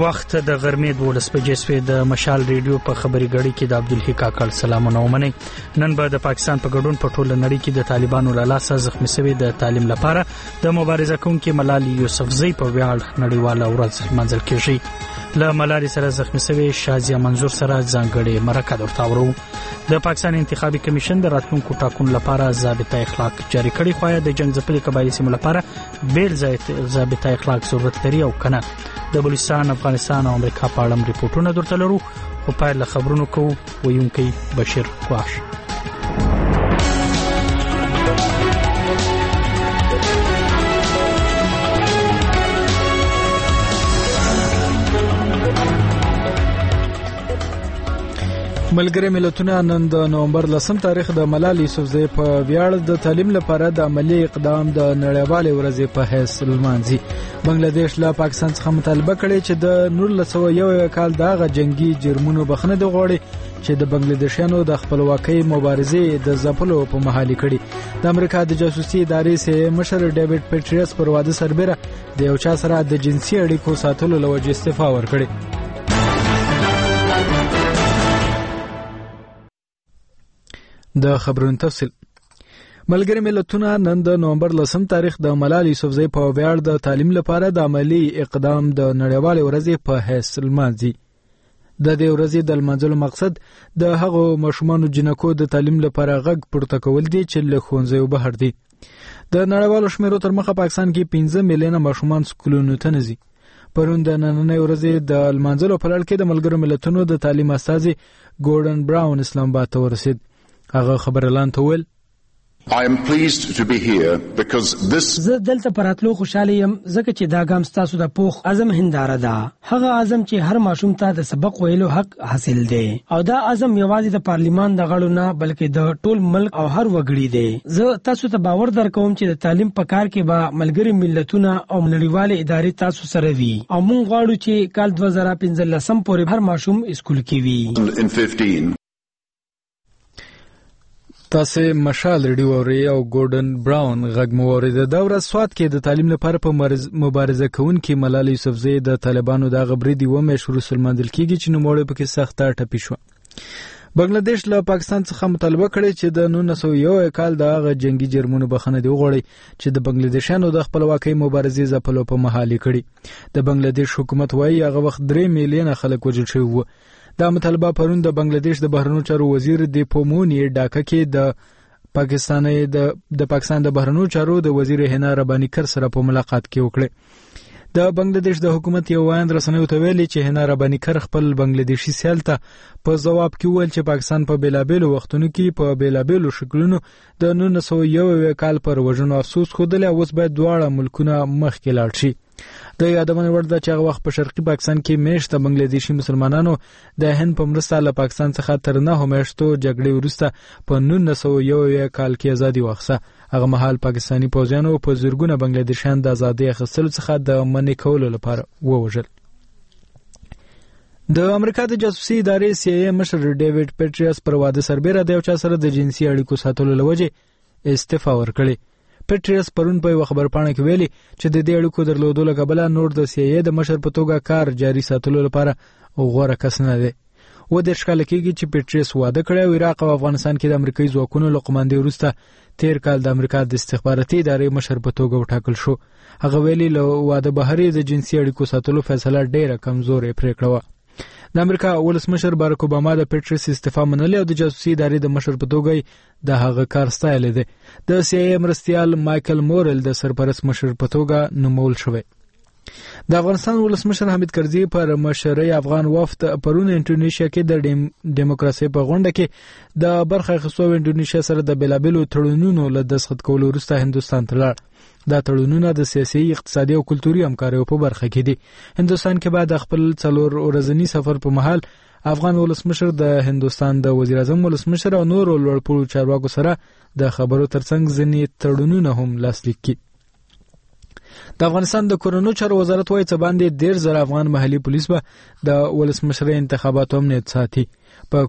وخت د غرمې 12 بجې سوی د مشال ریډیو په خبري غړي کې د عبدالحی کاکړ سلامونه ومني. نن به د پاکستان په ګډون په ټوله نړۍ کې د طالبانو له لاسه زخمی شوی د تعلیم لپاره د مبارزه کوونکي ملالي یوسفزۍ په ویاړ نړیواله ورځ منځل کیږي. له ملالي سره زخمی شوی شازیه منظور سره ځانګړي مرکه ورتاورو. د پاکستان انتخابي کمیشن د راتلونکو ټاکنو لپاره ضابطه اخلاق جاری کړي، خو د جنگ ځپلي قبایلی سیمو لپاره بیل ضابطه اخلاق ضرورت لري او کنه. د بلوچستان، افغانستان او امریکا په اړه ریپورتونه درته لرو، او پای له خبرونو کوو ویونکي بشیر خواش. ملګری ملتونه نن د نومبر 10 تاریخ د ملالي یوسفزۍ په ویاړ د تعلیم لپاره د عملی اقدام د نړیوالې ورځې په حیث لمانځي. بنگلاديش له پاکستان څخه مطالبه کړې چې د 1901 کال دغه جنگي جرمونو بخښنه د غوړي چې د بنگلاديشانو د خپلواکۍ مبارزې د ځپلو په محالي کړي. د امریکا د جاسوسي ادارې سه مشر ډیوډ پیټریس پر واده سربېره د یو چا سره د جنسي اړیکو ساتلو لوجه استعفا ورکړي. د خبرونو تفصیل. ملګری ملتونه نن د نومبر 10 تاریخ د ملالي یوسفزۍ په ویاړ د تعلیم لپاره د عملی اقدام د نړیوالې ورځې په حیث لمانځي. د دې ورځې د لمانځلو مقصد د هغو ماشومانو جنکو د تعلیم لپاره غږ پورته کول دي چې له ښوونځیو بهر دي. د نړیوالو شمیرو تر مخه پاکستان کې 15 میلیونه ماشومان سکولونو ته نه ځي. پرون د نننۍ ورځې د لمانځلو په لړ کې د ملګرو ملتونو د تعلیم استازي ګورډن براون اسلام آباد ته ورسید. هغه خبر اعلان تول I am pleased to be here because this زه دلته پراتلو خوشاله یم ځکه چې دا ګام ستاسو د پوخ عزم هنداره ده. هغه عزم چې هر ماشوم ته د سبق ویلو حق حاصل دی، او دا عزم یوازې د پارلیمان د غړو نه بلکې د ټول ملک او هر وګړي دی. زه تاسو ته باور درکوم چې د تعلیم په کار کې به ملګری ملتونه او نړیوالې ادارې تاسو سره وي، او موږ غواړو چې کال 2015 پورې هر ماشوم اسکول کې وي. تاسو مشال ریډیو اوري او ګورډن براون غږ مو اورید. د ورځ سواد کې د تعلیم لپاره په مبارزه کوونکې ملالي یوسفزۍ د طالبانو د غبرې دی ومه شروع سلماندل کیږي چې نوموړی پکې سخته ټپي شو. بنگلاديش له پاکستان څخه مطالبه کړې چې د 1901 کال دغه جنگي جرمونو بخښنه دی وغوړي چې د بنگلاديشانو د خپلواکۍ مبارزې ځپلو په محالي کړي. د بنگلاديش حکومت وایي هغه وخت 3 میلیونه خلک وژل شوي وو. دا مطالبه پرون د بنگلاديش د بهرنیو چارو وزیر دیپومونی ډاکا کې د پاکستان د بهرنیو چارو د وزیر هنا ربانی کر سره په ملاقات کې وکړه. د بنگلاديش د حکومت یو وایند رسنیو ته ویلي چې هنا ربانی کر خپل بنگلاديشي سیال ته په جواب کې ویل چې پاکستان په بیلابېلو وختونو کې په بیلابېلو شکلونو د 1901 کال پر وژنو افسوس خوده، اوس باید دواړه ملکونه مخکې لاړ شي. د یادونه وړ ده چې هغه وخت په شرقي پاکستان کې میشته بنگلاديشي مسلمانانو د هند په مرسته له پاکستان څخه تر 9 میاشتو جګړې وروسته په 1901 کال کې ازادي واخیسته. هغه مهال پاکستانی پوځیانو په زورګونه بنگلاديشیان د ازادي اخیستلو څخه د منع کولو لپاره ووژل. د امریکا د جاسوسي ادارې CIA مشر ډیوډ پیټریس پر واده سربېره د یو چا سره د جنسي اړیکو ساتلو لوجه استعفا ورکړي. پیټریس پرون په یو خبرپاڼه کې ویلي چې د دې اړیکو درلودو له کبله نور د CIA د مشر په توګه کار جاري ساتلو لپاره غوره کس نه دی. و د ښکل کېږي چې پیټریس واده کړی او عراق او افغانستان کې د امریکایي ځواکونو له قوماندې وروسته تیر کال د امریکا د استخباراتي ادارې مشر په توګه وټاکل شو. هغه ویلي له واده بهر د جنسي اړیکو ساتلو فیصله ډیره کمزورې پریکړه وه. د امریکا ولسمشر باراک اوباما د پیټریس استعفا منلې او د جاسوسي ادارې د مشر په توګه د هغه کار ستایلی دی. د CIA مرستیال مایکل مورل د سرپرست مشر په توګه نومول شوی. د افغانستان ولسمشر حمید کرزي پر مشرۍ افغان وفد پرون انډونیشیا کې د دیموکراسي په غونډه کې د برخه اخیستو انډونیشیا سره د بیلابېلو تړونونو له دستخط کولو وروسته هندوستان ته لاړ. دا تړونونه د سیاسي، اقتصادي او کلتوري همکاریو په برخه کې دي. هندوستان کې بعد خپل 4 ورځنی سفر په مهال افغان ولسمشر د هندوستان د وزیر اعظم ولسمشر او نورو لوړپوړو چارواکو سره د خبرو ترڅنګ ځینې تړونونه هم لاسلیک کړي. د افغانستان د کورونو چارو وزارت وايي چې باندې 10000 افغان محلي پولیس به د ولسمشرۍ انتخاباتو امنیت ساتي. په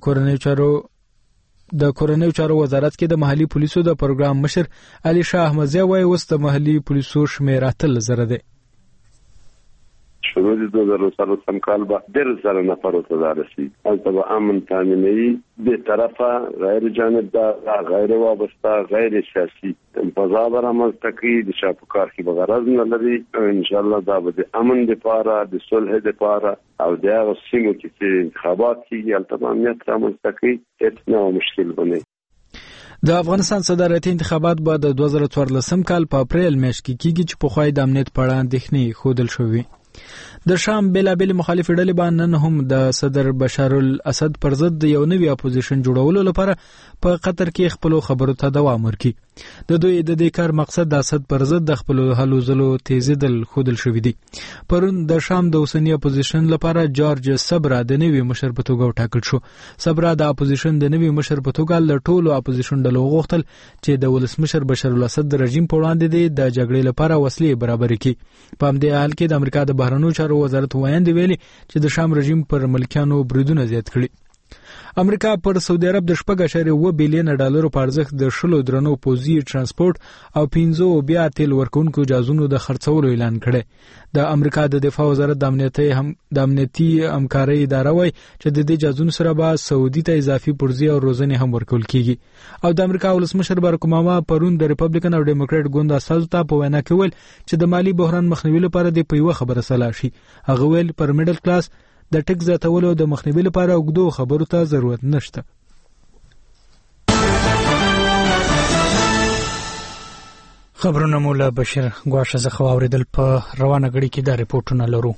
کورنیو چارو وزارت کې د محلي پولیسو د پروګرام مشر علي شاه احمدزی وايي اوس د محلي پولیسو شمیر 8000 دی. شروع د 2013 کال به 10,000 نفر ته رسیدي. البته امن تامینی به طرفه غیر جانبدار، غیر وابسته، غیر سیاسي فضا برآمد تکي د شاپکار کې بغرض نه لري. ان شاء الله دا به د امن لپاره، د صلح لپاره او د هغه سیمو کې انتخابات کیږي البته امنیت رامنځته تکي هیڅ نه مشکل بني. د افغانستان صدارتي انتخابات به د 2014 کال په اپریل میاشت کې کیږي چې په خوای د امنیت په اړه اندېښنې ښودل شوې. د شام بېلابېل مخالف ډلې باندې نن هم د صدر بشار الاسد پر ضد یو نوی اپوزیشن جوړولو لپاره په قطر کې خپل خبرو ته دوام ورکړي. د دوی د دې کار مقصد د اسد پر ضد د خپل هلو ځلو تیزیدل ښودل شوې دي. پرون د شام د اوسنی اپوزیشن لپاره جورج صبرا د نوی مشر په توګه وټاکل شو. صبرا د اپوزیشن د نوی مشر په توګه له ټولو اپوزیشن ډلو غوښتل چې د ولسمشر بشار الاسد د رژیم په وړاندې د جګړې لپاره وسلې برابر کړي. په همدې حال کې د امریکا د بهرنیو چارو وزارت وایي ویلي چې د شام رژیم پر ملکیانو بریدونه زیات کړي. امریکا پر سعودي عرب د 4.1 بلین ډالر په ارزښت د 10 درنو پوځي ترانسپورت او 15 بیا تیل ورکونکو جازونو د خرڅولو اعلان کړي. د امریکا د دفاع وزارت د امنیتي همکارۍ اداره وایي چې د دې جازونو سره به سعودي ته اضافي پرزي او روزنې هم ورکول کیږي. او د امریکا ولسمشر باراک اوباما پرون د ریپبلیکن او ډیموکراټ ګوند اساسو ته په وینا کې ویل چې د مالی بحران مخنیوي لپاره د په یو خبره سلا شي. هغه ویل پر میډل کلاس د ټیکس زیاتولو د مخنیوي لپاره اوږدو خبرو ته ضرورت نشته. خبرونه مولا بشیر غواشه زخه اوریدل په روانه غړي کې دا ریپورتونه لرو.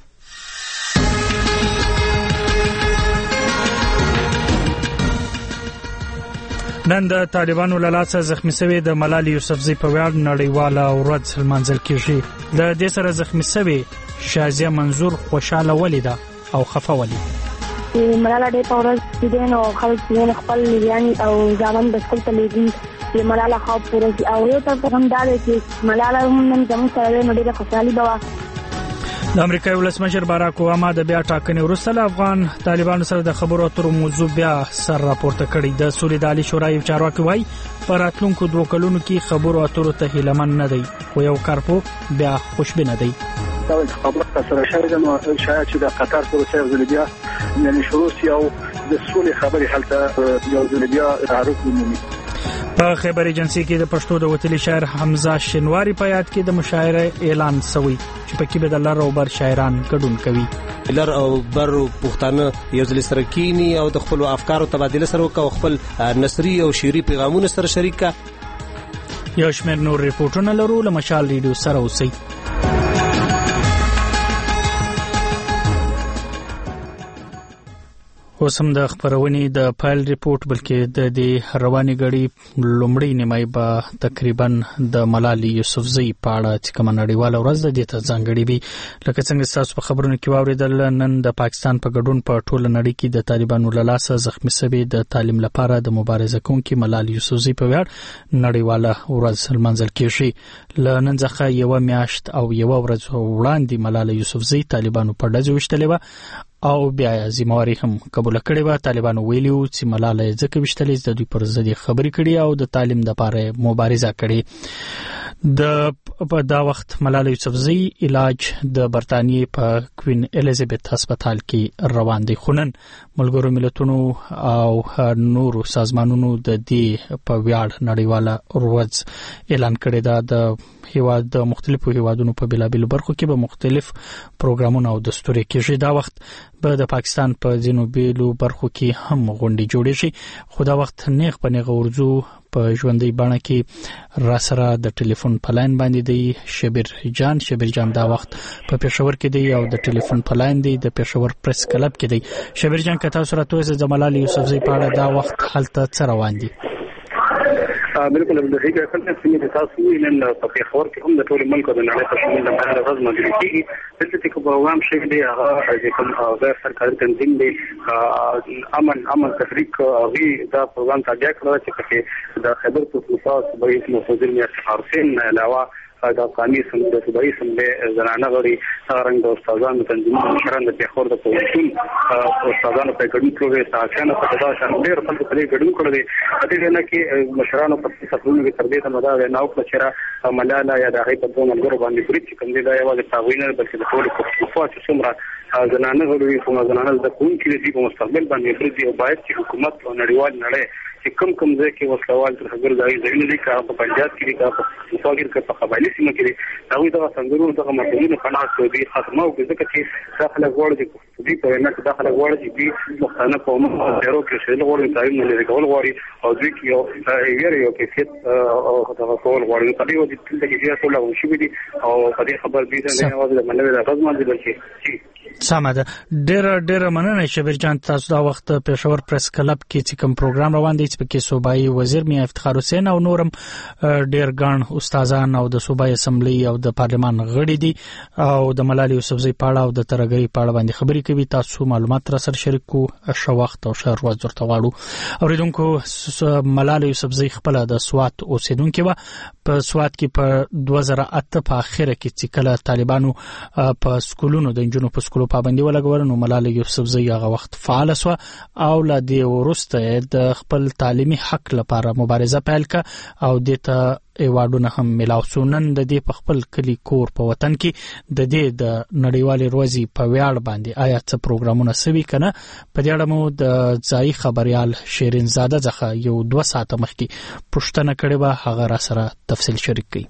نن د طالبانو له لاسه زخمی شوی د ملالي یوسفزۍ په ویاړ نړیواله ورځ لمانځل کیږي. د دې سره زخمی شوی شازیه منظور خوشاله ولیده او خفه ولی. ملاله ډېر په ورځ دي نو خلک خپل یعنی او ځوان د خپل تلېدي چې ملاله خو پورې او یو تر هم دا چې ملاله نن زموږ سره نو ډېر خوشالي بوا. د امریکا ولسمشر باراک اوباما د بیا ټاکنې وروسته له افغان طالبانو سره د خبرو اترو موضوع بیا سر راپورته کړی. د سولې د عالی شورا یو چارواکي وایي په راتلونکو 2 کلونو کې خبرو اترو ته هیلمن نه دی خو یو کارپو بیا خوشبینه دی. دا خبره سره شاید نو شاید چې د قطر سره ځل بیا یعنی شروع سی او د سولې خبرې حالت یو ځل بیا تعارف ومني. په خبر ایجنسی کې د پښتو د وتلی شاعر حمزه شنواری په یاد کې د مشاعره اعلان شوی چې پکې به د لر او بر شاعران ګډون کوي. لر او بر پښتانه یو ځل سره کینی او د خپل افکارو تبادله سره وکړي او خپل نثري او شعري پیغامونه سره شریک کړي. یو شمېر نور ریپورتونه لرو له مشال ریډیو سره اوسئ. اوسم د خبرونې د فایل ریپورت بلکې د دې رواني غړي لومړی نیمای به تقریبا د ملالي یوسفزۍ په اړه چې کوم نړیواله ورځ د ته ځانګړي وي. لکه څنګه تاسو په خبرونو کې واوریدل نن د پاکستان په ګډون په ټوله نړۍ کې د طالبانو له لاسه زخمی شوی د تعلیم لپاره د مبارزه کوونکي ملالي یوسفزۍ په ویاړ نړیواله ورځ لمانځل کیږي. ل نن ځخه یو میاشت او یو ورځ وړاندې ملالي یوسفزۍ طالبانو په ډزو وشتلې و او بیا ذمہواری هم قبول کړې و. طالبانو ویلو چې ملاله ځکه وشتلې د دوی پر ضد خبرې کړې او د تعلیم لپاره مبارزه کړې. په دا وخت ملاله یوسفزۍ علاج د برتانیې په کوین الیزابت هسپتال کې روان دی. خنن ملګرو ملتونو او نورو سازمانونو د دې په ویاړ نړیواله ورځ اعلان کړی دا. د هیواد د مختلفو هیوادونو په بلابل برخو کې به مختلف پروګرامونه او دستور کېږي. دا وخت به د پاکستان په جنوبي برخو کې هم غونډې جوړې شي. خو دا وخت نیغ په نیغ ورځو په ژوندۍ بڼه کې را سره د ټلیفون په لاین باندې دی شبیر جان دا وخت په پېښور کې دی او د ټلیفون په لاین دی د پېښور پریس کلب کې دی. شبیر جان کته سره توسه د ملالي یوسفزۍ په اړه دا وخت حالت څه روان دي؟ بالکل د هغه خلک چې تاسو نن په پېښور کې هم د ټول ملک د نړۍ په شمول د بهر غږ مدیریت کیږي. دلته چې کوم شي دی هغه کوم غیر سرکاري تنظیم دی امن تحریک وی دا پروګرام ته ځای کړو چې د خبر پښتونخوا صوبایي وزیر میاں حسین علاوه د افغاني سمې د صوبایي سمې زنانه غړي څنګه د استادانو تنظیمونو مشران د پیښور د پوهنتون استادانو په ګډون کې ساکانه په تاسو شان ډېر خلک په ګډون کړی دي د دې نه کې مشرانو په تفصیلونو کې تر دې ته مدا نه او چې ملاله یا د هغې په دوه ملګرو باندې برید چې کوم دی دا یوازې تاوینه بلکې د ټولو پښتونخوا چې څومره زنانه غړي کومه زنانه د کوونکي دي په مستقبل باندې برید او باید چې حکومت او نړیوال نړۍ چې کم ځای کې وسلوال تر خبر ځای ځایونه دي که په پنجاب کې دي که په پښتونخوا کې که په قبایلي سیمه کې دي هغوی دغه سندرونو دغه متلونه په ناسته دي ختمه وکړي ځکه چې دا خلک غواړي چې دوی په وینا کې دا خلک غواړي چې دوی پښتانه قومونه تیرو کې شامل غواړي تعین لري کول غواړي او دوی کې یو کیفیت دغه کول غواړي په دې وجه چې چې ټول هغه شي دي او په دې خبر دي نه یوازې د منلو د غزمان دي بلکې سمه ده. ډېر مننه شبیر جان، تاسو دا وخت پېښور پریس کلب کې چې کوم پروګرام روان دی چې پکې صوبایي وزیر میا افتخار حسین او نورم ډېر ګڼ استادان او د صوبایي اسمبلی او د پارلمان غړي دي او د ملالۍ یوسفزۍ په اړه او د ترهګرۍ په اړه باندې خبرې کوي. تاسو معلومات را سره شریک کو ښه وخت او ښه ورځ ورته غواړو. اوریدونکو، ملالۍ یوسفزۍ خپل د سوات اوسیدونکې و. په سوات کې په 2008 په اخره کې چې کله طالبانو په سکولونو د انجونو په سکولو پابندي ولګول نو ملالۍ یوسفزۍ هغه وخت فعال شو او لا د ورسته د خپل تعلیمي حق لپاره مبارزه پیل کړه او د ته ایوارډونه هم ملاو شو. نن د دې په خپل کلی کور په وطن کې د دې د نړیوالې ورځې په ویاړ باندې آیا څه پروګرامونه سوي کنه په دې اړه مو د ځای خبريال شیرین زاده څخه یو 2 ساعته مخکې پوښتنه کړې و، هغه را سره تفصیل شریک کړي.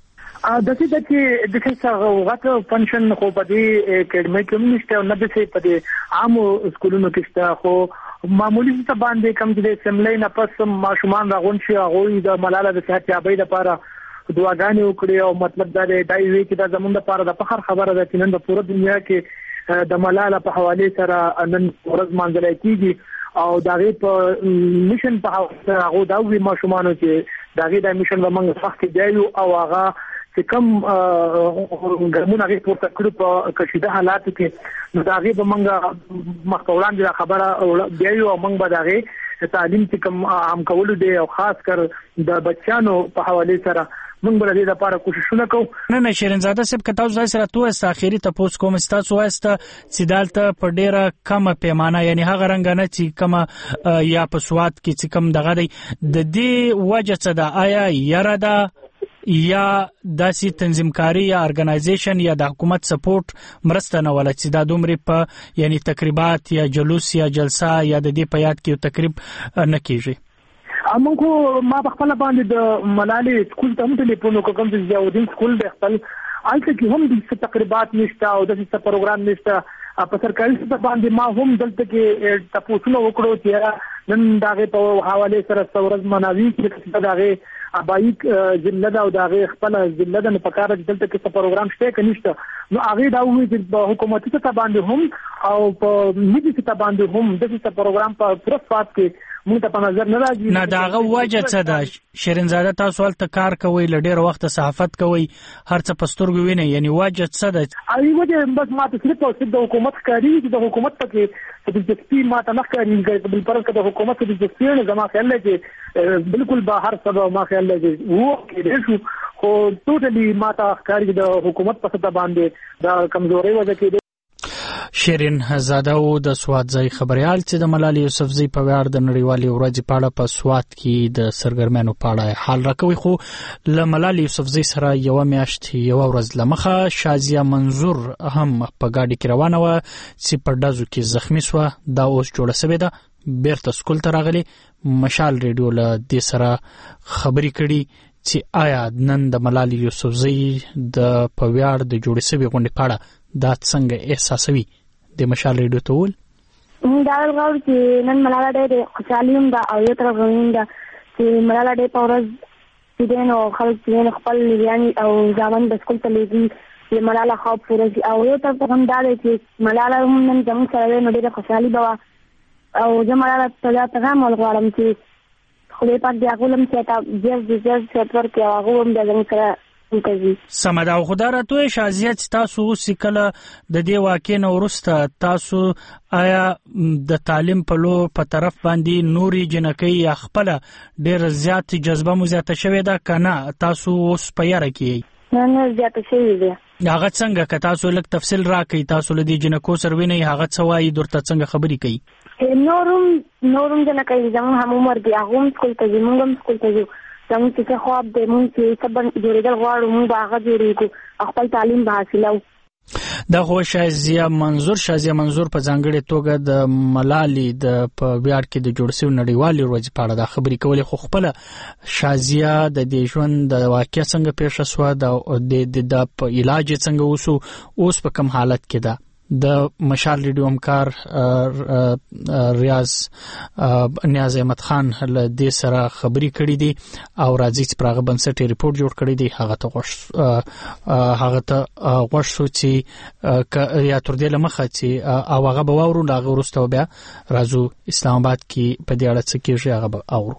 د څه چې د څه غوغه فنکشن خو په دې اکیډمي کې نشته او نه د څه په دې عامو سکولونو کې شته، خو معمولی څه باندې کم چې سیملې نه پس ماشومان راغون شي هغه د ملاله د صحت یابۍ لپاره دعاګانې وکړي او مطلب دا دی وی چې دا زمونږ لپاره د فخر خبره ده چې نن د پوره دنیا کې د ملاله په حواله سره نن ورځ مانځل کیږي او دا غي په میشن په حواله هغه دا وی ماشومان چې دا غي د میشن ومنګ وخت دی او هغه چې کوم ګرمونه غي پورته کړو په کشیده حالات کې نو دا غي به منګه مخاوران دي خبره دی او منګ به دا غي تعلیم چې کوم عام کول دي او خاص کر د بچانو په حواله سره موږ به د دې لپاره کوششونه کوو. نه شیرین زاده صاحب که تاسو سره توسه اخیری تاسو کوم تاسو واسطه چې دالته په ډیره کمه پیمانه یعنی هغه رنګ نه چې کمه یا په سواد کې چې کم دغه دی د دې وجه څه ده؟ آیا یره ده یا داسي تنظیمکاری یا ارګنایزیشن یا د حکومت سپورټ مرسته نه ولا چې دا دومره په یعنی تقریبات یا جلوس یا جلسه یا د دې په یاد کې تقریب نه کیږي؟ موږ ما په خپل باندې د ملالۍ سکول ته ټلیفون وکړم چې زاودین سکول د خپل الته کې هم د تقریبات نشته او د څه پروګرام نشته په سرکاري څه باندې ما هم دلته کې تاسو نو وکړو چې نن داغه په حواله سره څورز مناوي چې داغه ابایک ضلع او داغه خپل ضلع د پکاره دلته کې څه پروګرام شته کنيشته نو هغه دا وی چې حکومتي څه باندې هم او په ملي څه باندې هم د څه پروګرام په پروفات کې موږ ته په نظر نه راځي. نه داغه وجه څه ده شیرین زاده؟ تاسو ولته کار کوي لډیر وخت صحافت کوي هر څه پسترګو ویني یعنی وجه څه ده؟ ای وجه بس ما ته صرف د حکومت کاری د حکومت کې د جسپی ما ته نه کاری بل پر د حکومت د جسپی نه زما خیال دی بالکل بهر سبا ما خیال دی وو کې شو خو ټوټلی ما ته کاری د حکومت په ست باندې دا کمزوري وجه کې شیرین زاده او د سوات ځای خبريال چې د ملالۍ یوسفزۍ په ویاړ د نړیوالې ورځې په اړه په سوات کې د سرګرمانو په اړه حال راکوي. خو ل ملالۍ یوسفزۍ سره یو میاشت یو ورځ لمخه شازیه منظور هم په گاډي کې روانه و چې په ډزو کې زخمی شو. دا اوس جوړه شوې ده بیرته سکول ته راغلي. مشال ریډیو له دې سره خبرې کړي چې آیا نن د ملالۍ یوسفزۍ د په ویاړ د جوړې شوې غونډې په اړه دا څنګه احساسوي؟ د مشال ریډیو ته ول دا غواړم چې نن ملاله ډېر خوشاله یم دا او یو طرف غوښتم دا چې ملاله ډېر په ورځ چې نو خلک چې خپل یعنی او ځوان د سکول ته لېږي چې ملاله خو پورې او یو طرف هم دا دی چې ملاله هم نن زموږ سره نو ډېر خوشاله بوا او زه ملاله ته دا پیغام ورغواړم چې خدای پاک دې هغه لم چې تا جز څپر کې هغه هم د زموږ سره سمه دا خدای راته شازیه تاسو وسکله د دې واقع نه ورسته تاسو آیا د تعلیم په لو په طرف باندې نوري جنکی خپل ډیر زیات جذبه مو زیاته شوې ده کنه تاسو اوس په یاره کې نه زیات شي دي. هغه څنګه که تاسو لږ تفصیل راکړئ، تاسو لدی جنکو سروي نه هغه څه وایي درته څنګه خبرې کوي؟ نورم جنا کوي زموږ هم عمر دی، هغه سکول ته ځي، موږ هم سکول ته ځو. زموږ چې خواب دی موږ چې سبا جوړېدل غواړو موږ به هغه جوړېږو، خپل تعلیم به حاصلو. دا خو شازیه منظور په ځانګړې توګه د ملالي د په ویاړ کې د جوړ شوی نړیوالې ورځې په اړه د خبرې کولې، خو خپل شازیه د دې ژوند د واقعیا څنګه پیښه شوه، د په علاج څنګه اوس په کوم حالت کې ده. د مشال ریډیو همکار نیاز احمد خان له دې سره خبرې کړې دي او راځي چې پراغه بنسټي ریپورت جوړ کړی دی. هغه ته غوښ شو چې یا تر دې لمخه چې او هغه به واورو، هغه وروسته بیا راځو اسلام آباد کې په دې اړه څه کېږي هغه به اورو.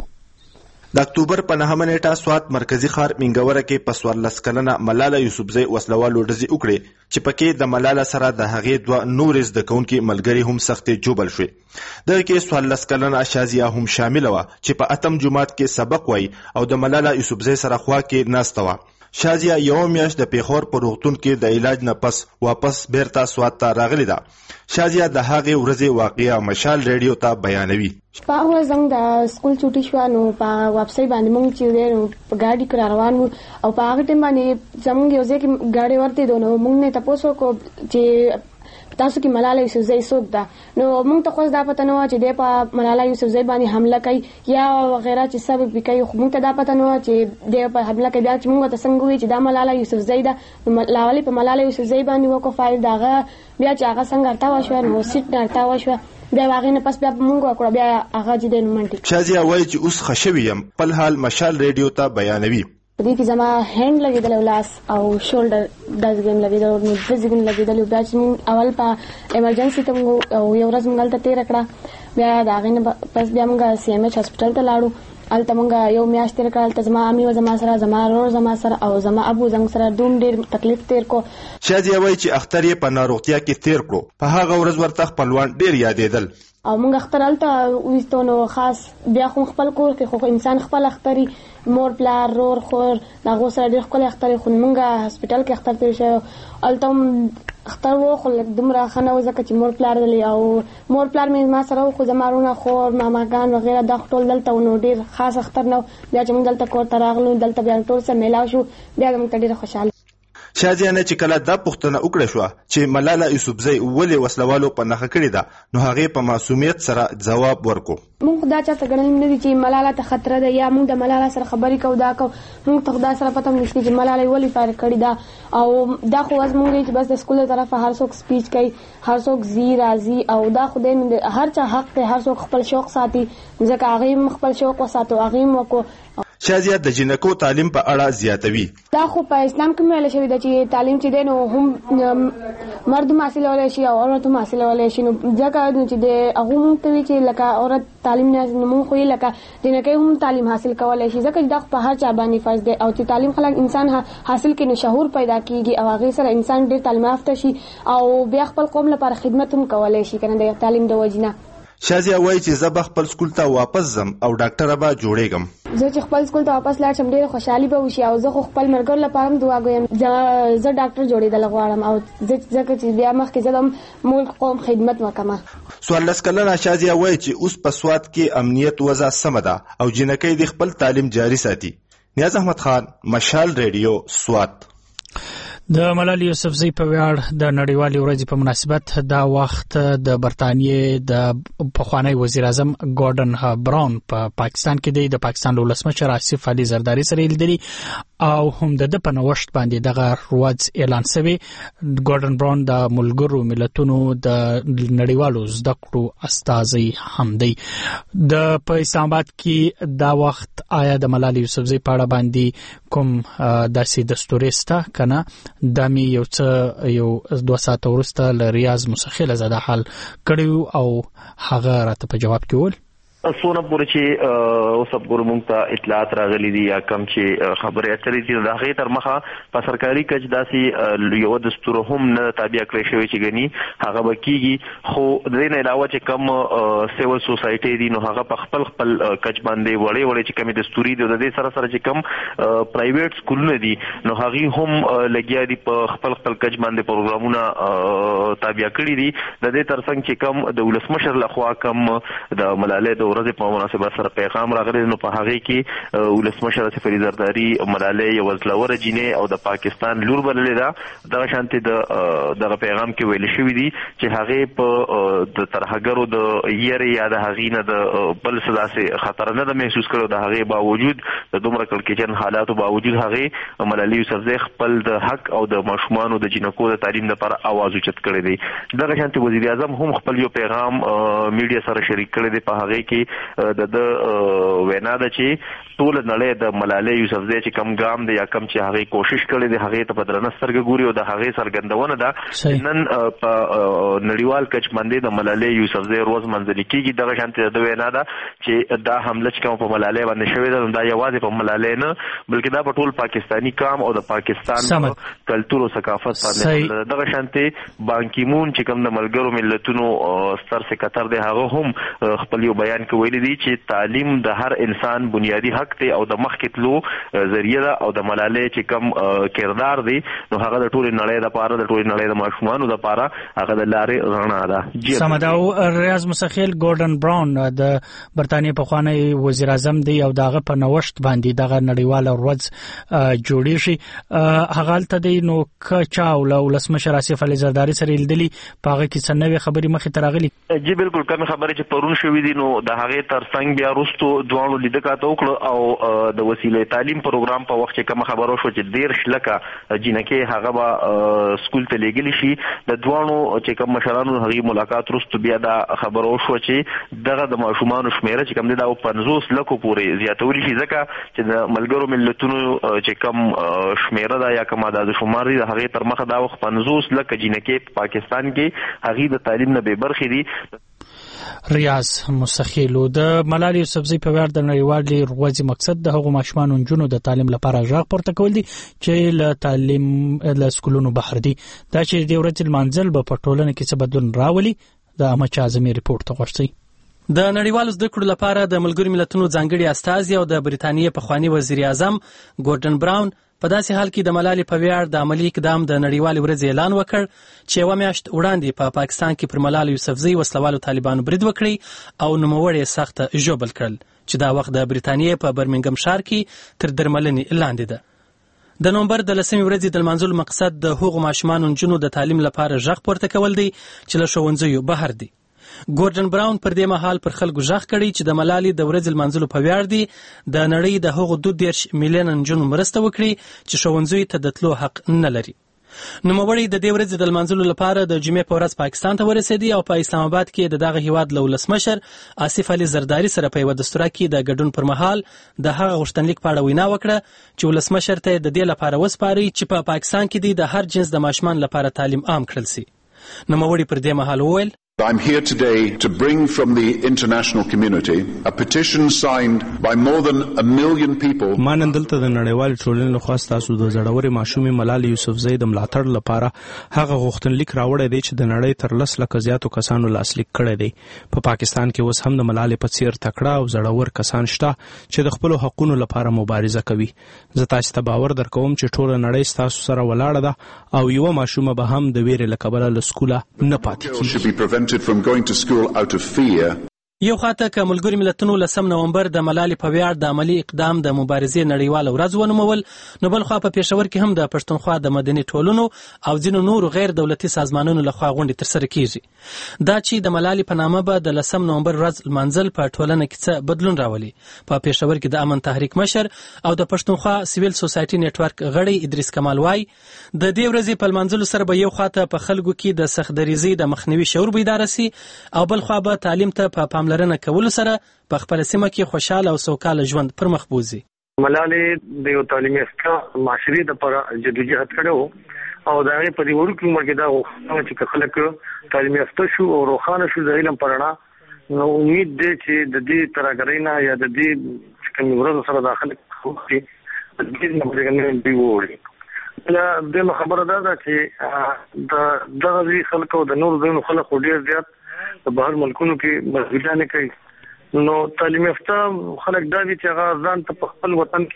د اکتوبر په 9 نیټه سوات مرکزی ښار منګوره کې په 14 کلنه ملاله یوسفزۍ وسلوالو ډزې وکړې چې پکې د ملاله سره د هغې 2 نور زده کوونکي ملګري هم سختې جوبل شوې. دغه کې 14 کلنه شازیه هم شامل و چې په اتم جماعت کې سبق وای او د ملاله یوسفزۍ سره خوا کې ناسته و. شازیه یو میاشت د پیښور په روغتون کې د علاج نه پس واپس بیرته سوات ته راغلی ده. شازیه د هغې ورځې واقعیا مشال ریډیو ته بیانوي. په ورځ زموږ د سکول چوټي شو، نو په واپسۍ باندې موږ چې په ګاډي کې روان وو او په هغه ټیم باندې زموږ یو ځای کې ګاډي ورته دو، نو موږ نه تاسو کو چې تاسو کې ملاله یوسفزۍ څوک ده، نو موږ ته خو دا پته نه و چې د په ملاله یوسفزۍ باندې حمله کوي یا وغیرہ چې سبب کوي، خو موږ ته دا پته نه و چې د په حمله کوي. بیا چې موږ ته څنګه وی چې دا ملاله یوسفزۍ ده، لاولې په ملاله یوسفزۍ باندې وکړو فایل داغه، بیا چې هغه څنګه ارتا وشو نو سیټ نه ارتا وشو، بیا هغه نه پس بیا موږ وکړو، بیا هغه چې د منټ شازیه وایي چې اوس خښوي يم په حال مشال ریډیو ته بیانوي. په دې کې زما هند لګیدل، لاس او شولډر داس ګیم لګیدل او فزیکل لګیدل. بیا چې اول په ایمرجنسي ته او یو ورځ موږ ته تیر کړه، بیا دا غینه پس بیا موږ سی ام ایچ هسپتال ته لاړو. الته موږ یو میاشت تیر کړل. زما امي و زما سره، زما ورور زما سره او زما ابو زنګ سره دوم ډیر تکلیف تیر کو. شازیه وایي چې اختر یې په ناروغتیا کې تیر کړو. په هغه ورځ ورته خپلوان ډیر یادېدل او موږ اختر الته وستو، نو خاص بیا خو خپل کور کې خو انسان خپل اختري مور پلار رور خور دغه سره ډیر خپل اختر خو موږ هسپتال کې اختر تیر شو. الته اختر وو خو دومره خنه و ځکه چې مور پلار دلی او مور پلار مې ما سره خو زمارونه خور ماماګان وغیرہ د ټول دلته نو ډیر خاص اختر نو. بیا چې موږ دلته کور ته راغلو دلته بیا ټول سره میلاو شو، بیا موږ ډیر خوشاله. شازیه نه چې کله دا پوښتنه وکړه شو چې ملاله یوسفزۍ ولې وسلوالو په نخښه کړې ده، نو هغه په معصومیت سره ځواب ورکو. موږ دا چاته ګڼل نه دي چې ملاله ته خطر ده یا موږ د ملاله سره خبرې کوو دا کو، موږ ته دا سره پته نشته چې ملاله ولې فایر کړې ده او دا خو از موږ چې بس د سکول طرفه هر څوک سپیچ کوي، هر څوک زی راځي او دا خو د هر چا حق دی، هر څوک خپل شوق ساتي، ځکه هغه خپل شوق وساتو هغه وکړو. شازیه د جنکو تعلیم په اړه زیاتوي. دا خو په اسلام کې ویل شوی دی چې تعلیم چې دی نو هم مرد حاصلولای شي او عورت هم حاصلولای شي، نو ځکه چې د هغه مونږ ته وی چې لکه عورت تعلیم نه مونږ خو یې لکه جنکې هم تعلیم حاصل کولای شي، ځکه دا په هر چا باندې فرض دی او چې تعلیم خلک انسان حاصل کړي شعور پیدا کیږي او هغه سره انسان ډیر تعلیم یافته شي او بیا خپل قوم لپاره خدمت هم کولای شي کنه د تعلیم د وجنه. شازیه وایي چې زه به خپل سکول ته واپس ځم او ډاکټره به جوړېږم. زه چې خپل سکول ته واپس لاړ شم ډېره خوشحالي به وشي او زه خو خپل ملګرو لپاره هم دعا کوم زه ډاکټر جوړېدل غواړم او ځکه چې بیا مخکې زه د ملک قوم خدمت وکړم. 14 کلنه شازیه وایي چې اوس په سوات کې امنیت وضع سمه ده او جنکۍ د خپل تعلیم جاري ساتي. نیاز احمد خان، مشال ریډیو، سوات. د ملالۍ یوسفزۍ په ویاړ د نړیوالې ورځې په مناسبت دا وخت د برتانیې د پخوانی وزیر اعظم ګورډن براون په پاکستان کې د پاکستان ولسمشر آصف علي زرداری سره لیدلی او هم د په نوښت باندې دغه ورځ اعلان شوی. ګورډن براون د ملګرو ملتونو د نړیوالو زده کړو استازی هم دی. د په اسلام آباد کې دا وخت آیا د ملالۍ یوسفزۍ په اړه باندې کوم داسې دستور سته کنه؟ دا می یو 2 ساعت ورسته ل ریاض مسخله زده حل کړیو او هغه راته په جواب کې ول سونه پورې چې اوس په موږ ته اطلاعات راغلي دي یا کم چې خبرې اترې دي د هغې تر مخه په سرکاري کچ داسې یو دستور هم نه تابع کړی شوی چې ګني هغه به کېږي، خو د دې نه علاوه چې کم سیول سوسایټي دي نو هغه په خپل کچ باندې وړې وړې چې کمې دستوري دي د دې سره چې کم پرایویټ سکولونه دي نو هغې هم لګیا دي په خپل کچ باندې پروګرامونه تابع کړي دي. د دې ترڅنګ چې کم د ولسمشر لخوا کم د ملالۍ د ورځې په مناسبت سره پیغام راغلی نو په هغې کې ولسمشر اسف علي زرداري ملالۍ یوه زړوره جینۍ او د پاکستان لور بللې ده. دغه شانتې دغه پیغام کې ویل شوي دي چې هغې په د ترهګرو د یېرې یا د هغې نه د بل څه داسې خطر نه ده محسوس کړی. د هغې باوجود د دومره کړکېچن حالاتو باوجود هغې ملالۍ یوسفزۍ خپل د حق او د ماشومانو د جنکو د تعلیم لپاره اواز اوچت کړی دی. دغه شانتې وزیر اعظم هم خپل یو پیغام میډیا سره شریک کړی دی. په هغې کې د وینا ده چې ټوله نړۍ د ملالۍ یوسفزۍ چې کم ګام دی یا کم چې هغې کوشش کړی دی هغې ته په درنه سترګه ګوري او د هغې څرګندونه ده چې نن په نړیوال کچ باندې د ملالۍ یوسفزۍ ورځ منځلې کېږي. دغه شانتې د وینا ده چې دا حمله چې کوم په ملالۍ باندې شوې ده نو دا یوازې په ملالۍ نه بلکې دا په ټول پاکستاني قام او د پاکستان کلتور او ثقافت باندې. دغه شانتې بانکیمون چې کوم د ملګرو ملتونو ستر سکرټر دی هغه هم خپل یو بیان کې ویلي دي چې تعلیم د هر انسان بنیادی حق دی او د مخکې تلو ذریعه ده او د ملالۍ چې کم کردار دی نو هغه د ټولې نړۍ لپاره د ټولې نړۍ د ماشومانو لپاره هغه د لارې رڼا ده. سمه ده. ریاض مستخیل ګورډن براون د برتانیې پخوانی وزیر اعظم دی او دغه په نوښت باندې دغه نړیواله ورځ جوړې شي هغه هلته دی نو چا ولسمشر اسف علي زرداري سره لیدلي په هغه کې څه نوې خبرې مخې ته راغلي؟ جی بالکل کومې خبرې چې پرون شوې دي نو د هغې ترڅنګ بیا وروستو دواړو لیده کاته وکړه او د وسیلې تعلیم پروګرام په وخت چې کومه خبره وشوه چې 13 لکه جینکې هغه به سکول ته لیږلی شي د دواړو چې کوم مشرانو هغې ملاقات وروستو بیا دا خبره وشوه چې دغه د ماشومانو شمېره چې کوم دی دا 50 لکو پورې زیاتولی شي ځکه چې د ملګرو ملتونو چې کوم شمېره ده یا کوم عدد شمار دی د هغې تر مخه دا وخت 50 لکه جینکې په پاکستان کې هغې د تعلیم نه بې برخې دي. ریاض مستخیل د ملالۍ یوسفزۍ په ویاړ د نړیوالې ورځې مقصد د هغو ماشومانو نجونو د تعلیم لپاره غږ پورته کول دي چې له تعلیم له سکولونو بهر دي. دا چې د ورځې لمانځل به په ټولنه کې څه بدلون راولي د احمد شاه اعظمي ریپورټ ته غوښتي. د نړیوالو زده کړو لپاره د ملګرو ملتونو ځانګړي استازي او د برتانیې پخوانی وزیر اعظم ګورډن براون په داسې حال کې د ملالۍ په ویاړ د عملي اقدام د نړیوالې ورځې اعلان وکړ چې یوه میاشت وړاندې په پاکستان کې پر ملالۍ یوسفزۍ وسلوالو طالبانو برید وکړي او نوموړی یې سخته ژوبل کړل چې دا وخت د برتانیې په برمنګم ښار کې تر درملنې لاندې ده. د نومبر د 10 ورځې د لمانځلو مقصد د هغو ماشومانو نجونو د تعلیم لپاره غږ پورته کول دی چې له ښوونځیو بهر دي. ګورډن براون پر دې مهال پر خلکو غږ کړی چې د ملالۍ د ورځې لمانځلو په ویاړ دی د نړۍ د هغو 32 میلیونه نجونو مرسته وکړي چې ښوونځیو ته د تلو حق نه لري. نوموړی د دې ورځې د لمانځلو لپاره د جمعې په ورځ پاکستان ته ورسېدی او په اسلام آباد کې د دغه هیواد له ولسمشر اسف علي زرداري سره په یوه دستوره کې د ګډون پر مهال د هغه غوښتنلیک په اړه وینا وکړه چې ولسمشر ته د دې لپاره وسپاري چې په پاکستان کې د هر جنس د ماشومان لپاره تعلیم عام کړل شي. نوموړی پر دې مهال وویل I'm here today to bring from the international community a petition signed by more than 1 million people. ما نن دلته د نړیوال ټولنې لخوا ستاسو د زړورې ماشومې ملالۍ یوسفزۍ د ملاتړ لپاره هغه غوښتنلیک راوړی دی چې د نړۍ تر 10 لکه زیاتو کسانو لاسلیک کړی دی. په پاکستان کې اوس هم د ملالۍ په څیر تکړه او زړور کسان شته چې د خپلو حقونو لپاره مبارزه کوي. زه تاسو ته باور درکوم چې ټوله نړۍ ستاسو سره ولاړه ده او یوه ماشومه به هم د ویرې له کبله له سکوله نه پاتې کیږي. From going to school out of fear. یو خاطر که ملګري ملتونو 10 نومبر د ملالۍ په ویاړ د عملي اقدام د مبارزې نړیواله ورځ ونومول نو بل خوا په پېښور کې هم د پښتونخوا د مدني ټولنو او ځینو نورو غیر دولتي سازمانونو لخوا غونډې ترسره کیږي. دا چې د ملالۍ په نامه به د 10 نومبر ورځ لمانځل په ټولنه کې څه بدلون راولي. په پېښور کې د امن تحریک مشر او د پښتونخوا سیویل سوسایټي نیټورک غړی ادریس کمال وای د دې ورځې په لمانځلو سره به یو خاطر په خلکو کې د سختدریزي د مخنیوي شعور بیدار شي او بل خوا به تعلیم ته په پاملرنه کولو سره په خپل سیمه کې خوشاله او سوکاله ژوند پر مخ بوزي. ملالۍ د یو تعلیمي اسکا معاشري د پر جدوجہد کړو او دا په دې ورکو عمر کې دا چې خلک تعلیمي اسکا شو او روخانه شو د علم پرانا نو امید دی چې د دې ترګرینا یا د دې کوم ورځ سره داخله کوي د دې نمبرګنې دی وړي دا د خبره ده چې د دغه خلکو د نور دونو خلکو ډیر زیات د بهر ملکونو کې مزګرانه کوي نو تعلیم یافته خلک دا دي چې هغه ځان ته په خپل وطن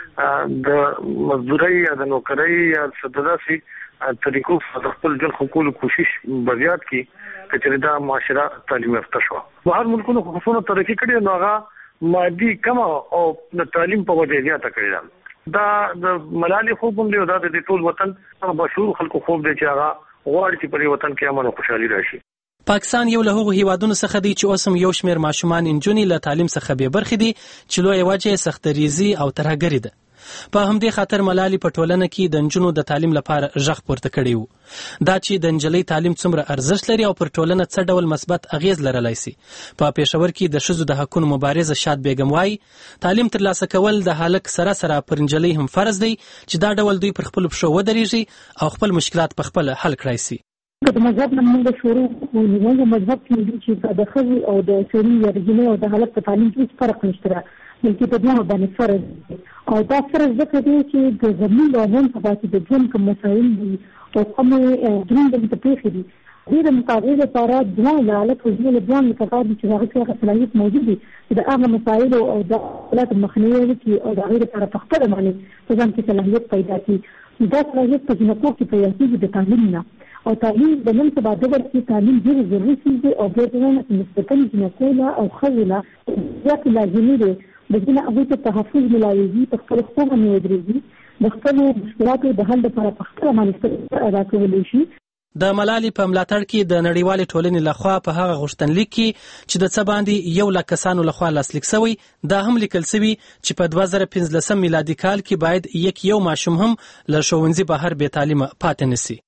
کې د مزدوري یا د نوکرۍ یا صدداسي طریقو د خپل ژوند حقوقو کوشش بزیات کی چې دا معاشره تعلیم یافته شو. بهر ملکونو خصوصا ترقی کړي نو هغه مادي کم او د تعلیم په وجه زیاته کړي دا د ملالي خوب هم دی دا د ټول وطن مشهور خلکو خوب دی چې هغه غواړي چې په وطن کې امن او خوشحالي راشي. پاکستان یو له هغو هیوادونو څخه دی چې اوسم یو شمېر ماشومان انجونې له تعلیم څخه بې برخې دي چې لویه وجه سختریزي او ترهګري ده. په همدې خاطر ملالي په ټولنه کې د نجونو د تعلیم لپاره غږ پورته کړی و دا چې د نجلۍ تعلیم څومره ارزښت لري او پر ټولنه څه ډول مثبت اغیز لرلی شي. په پېښور کې د ښځو د حقونو مبارزه شاد بیګم وایي تعلیم ترلاسه کول د هلک سره پر نجلۍ هم فرض دی چې دا ډول دوی پر خپلو پښو ودرېږي او خپل مشکلات په خپله حل کړی شي. د مذهب نه موږ شروع کوو مذهب کې چې د ښځې او د سړي یا د نجلۍ او د هلک په تعلیم کې هیڅ فرق نشته بلکې په دوه باندې فرض دی او دا فرض ځکه دی چې د زموږ د ژوند په باسي د ژوند کوم مسایل دي او کوم درون د پیښې دي د مقابله لپاره دوه حالت او دوه متفاوت چې هغه څه صلاحیت موجود دي د هغه مسایل او د حالات مخنیوي کې او د غیر طرف خپل باندې په ځان کې صلاحیت پیدا کړي دا صلاحیت په جنکو کې پیدا کیږي د تعلیم نه او تعلیم د نن سبا د ورته تعلیم ډیر ضروري دی او د دې نسبتاً جنکو او خزله ځکه لازمي دی د دې هغه ته تحفظ ملایوي په خپل خپل باندې د خپل مشکلاتو د حل لپاره په خپل باندې ادا کولای شي. د ملالي په ملاتړ کې د نړیوالې ټولنې لخوا په هغه غوښتنلیک کې چې د څه باندې 1 لک کسانو لخوا لاسلیک شوی دا هم لیکل شوی چې په 2015 میلادي کال کې باید یو ماشوم هم له ښوونځي بهر بې تعلیمه پاتې نشي.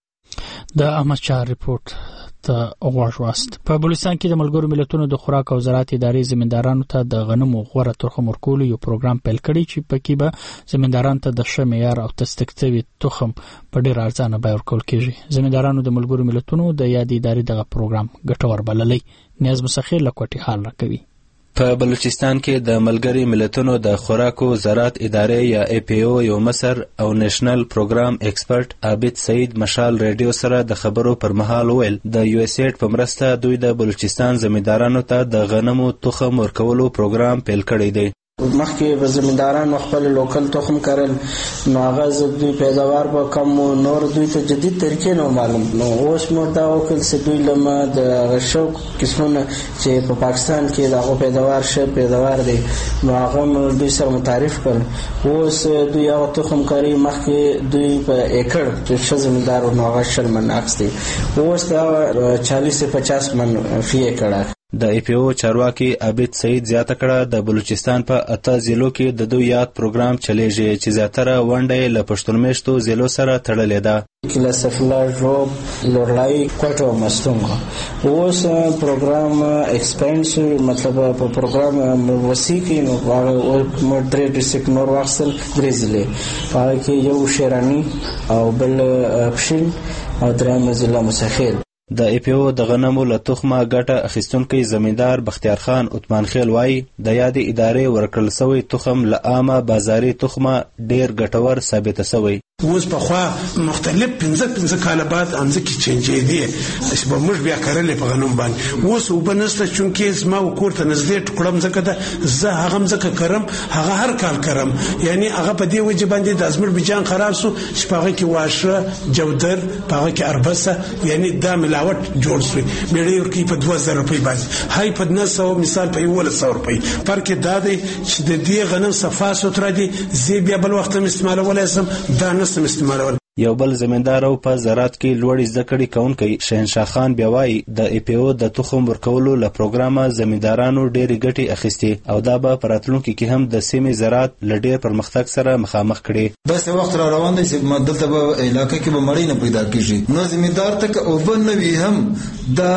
د احمد شاه رپورت ته غوږ واست. په بلوچستان کې د ملګرو ملتونو د خوراک او زراعت ادارې زمیندارانو ته د غنمو غوره تخم ورکولو یو پروګرام پیل کړی چې پکې به زمیندارانو ته د ښه معیار او تصدیق شوي تخم په ډیر ارزانه بیه ورکول کیږي. زمیندارانو د ملګرو ملتونو د یادې ادارې دغه پروګرام ګټور بللی. نیاز مسخیر له کوټې حال راکوي. په بلوچستان کې د ملګری ملتونو د خوراک او زراعت ادارې یا ای پی او یو مصر او نېشنل پروګرام ایکسپرت عابد سعید مشال ریډیو سره د خبرو پر مهال ویل د یو اس ایډ په مرسته دوی د بلوچستان زمیندارانو ته د غنمو تخم ورکولو پروګرام پیل کړی دی. مخکې به زمیندارانو خپل لوکل تخم کرل نو هغه دوی پیداوار به کم نور دوی ته جدید طریقې نو معلوم نو اوس مو دا وکړل چې دوی لمه د شوق قسمونه چې په پاکستان کې دغه پیداوار ښه پیداوار دی نو هغه دوی سره متعارف کړل. اوس دوی هغه تخم کاری مخکې دوی په ایکړ چې ښه زمیندار نو هغه 60 من اخستي اوس دا 40-50 من فی ایکړ. د ای پی او چارواکي عابد سعید زیاته کړه د بلوچستان په 8 ضلعو کې د دوی یاد پروګرام چلیږي چې زیاتره ونډه له پښتون میشتو ضلعو سره تړلې ده. کله سفلا جوب لورلای کوټو مستونګ اوس پروګرام ایکسپانډ مطلب په پروګرام وسیکي نو هغه مدرې ډیسټریکټ نور واخسل درېزلې هغه کې یو شیرانی او بل پښین او درېم ضلع مسخیر. د ای پی او د غنمو له تخمه ګټه اخیستونکی زمیندار بختیار خان عثمان خیل وایي د یادې ادارې ورکړل شوی تخم له عامه بازاري تخمه ډیر ګټور ثابته شوی. اوس په خوا مختلف 15 کاله بعد امزه کې چینجې دي چې به موږ بیا کارلې په غنم باندې اوس وبنسته چونکې زما وکورته نږدې ټکړم ځکه ده زه هغه مځکه کرم هغه هر کال کرم یعنی هغه په دې وجه باندې د ازمر بجان خراب سو چې په هغه کې واشه جودر په هغه کې اربسه یعنی دا ملاوت جوړ شوی مېړې ورکی په 2000 روپۍ باندې هاي په 900 مثال په 1100 روپۍ فرق دا دی چې د دې غنم صفا ستر دي زی بیا بل وخت استعمالولای سم دا استعمالول. یو بل زمیندار او په زراعت کې لوړ زده کړې کوونکی شهنشاه خان بیا وایي د ای پی او د تخم ورکولو له پروګرامه زمیندارانو ډېرې ګټې اخیستې او دا به په راتلونکي کې هم د سیمې زراعت له ډېر پرمختګ سره مخامخ کړي. داسې وخت را روان دی چې دلته به علاقه کې به مړی نه پیدا کېږي نو زمیندار ته که اوبه نه وي هم دا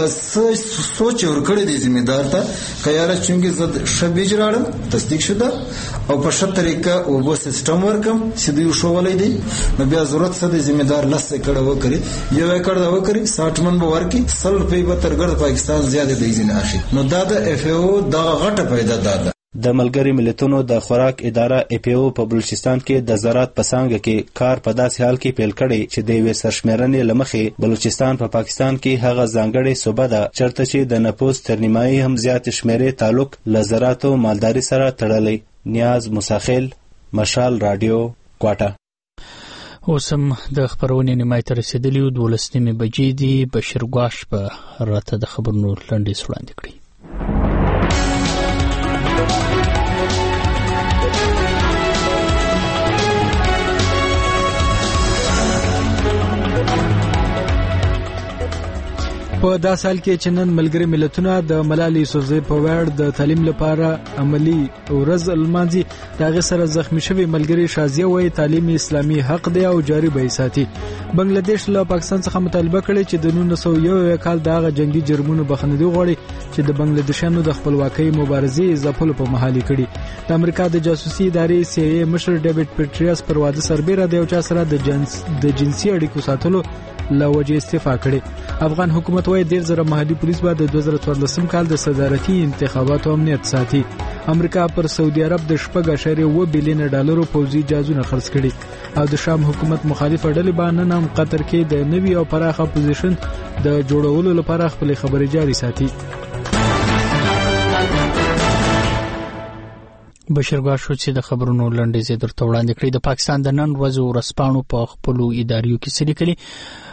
سوچ ورکړی دی زمیندار ته که یاره چونکې زه ښه بیج راړم تصدیق شده او په ښه طریقه اوبه سیسټم ورکم چې دوی ښوولی دی نو بیا ضرورت څه د ذمہدار 10 ایکړ وکړي 1 ایکړ دا وکړي 60 من به ورکي 100 روپۍ به تر ګرد پاکستان زیاده د ایزن اخی نو دا د اف او د غټه پیدا ده. د ملګری ملتونو د خوراک اداره اپیو په بلوچستان کې د زراعت په څانګه کې کار په داسې حال کې پیل کړي چې د یوې سرشمېرنې له مخې بلوچستان په پاکستان کې هغه ځانګړې صوبه ده چېرته چې د نفوس تر نیمایي هم زیاتې شمېرې تعلق له زراعت او مالداري سره تړلی. نیاز مساخیل، مشال رادیو، کوټه. اوس هم د خبرونې نیمایي ته رسېدلي 12 بجې دي. بشیر ګواش به راته د خبرونو لنډیز وړاندې کړي. په دا سال کې چې نن ملګری ملتونه د ملالۍ یوسفزۍ په ویاړ د تعلیم لپاره عملی ورځ لمانځي. د هغې سره زخمی شوی ملګری شازیه وایي تعلیم اسلامي حق دی او جاري به یې ساتي. بنگلادیش له پاکستان څخه مطالبه کړې چې د 1901 کال د هغه جنگي جرمونو بخښنه غواړي چې د بنگلادیشانو د خپلواکۍ مبارزې ځپلو په محالي کړي. د امریکا د جاسوسي ادارې CIA مشر ډیوډ پیټریاس پر واده سربېره د یو چا سره د جنسي اړیکو ساتلو له وجې استعفا کړې. افغان حکومت وايي 10,000 محلي پولیس به د 2014 کال د صدارتي انتخاباتو امنیت ساتي. امریکا پر سعودي عرب د 4.1 بلین ډالرو پوځي جهازونه خرڅ کړي او د شام حکومت مخالف ډلې باندې نام قطر کې د نوي او پراخه اپوزیشن د جوړولو لپاره خپل خبرې جاري ساتي. بشیر ګاشو چې د خبرونو لنډیز درته وړاندې کړي. د پاکستان د نن ورځې ورځپاڼو په خپلو اداریو کې څه لیکلي.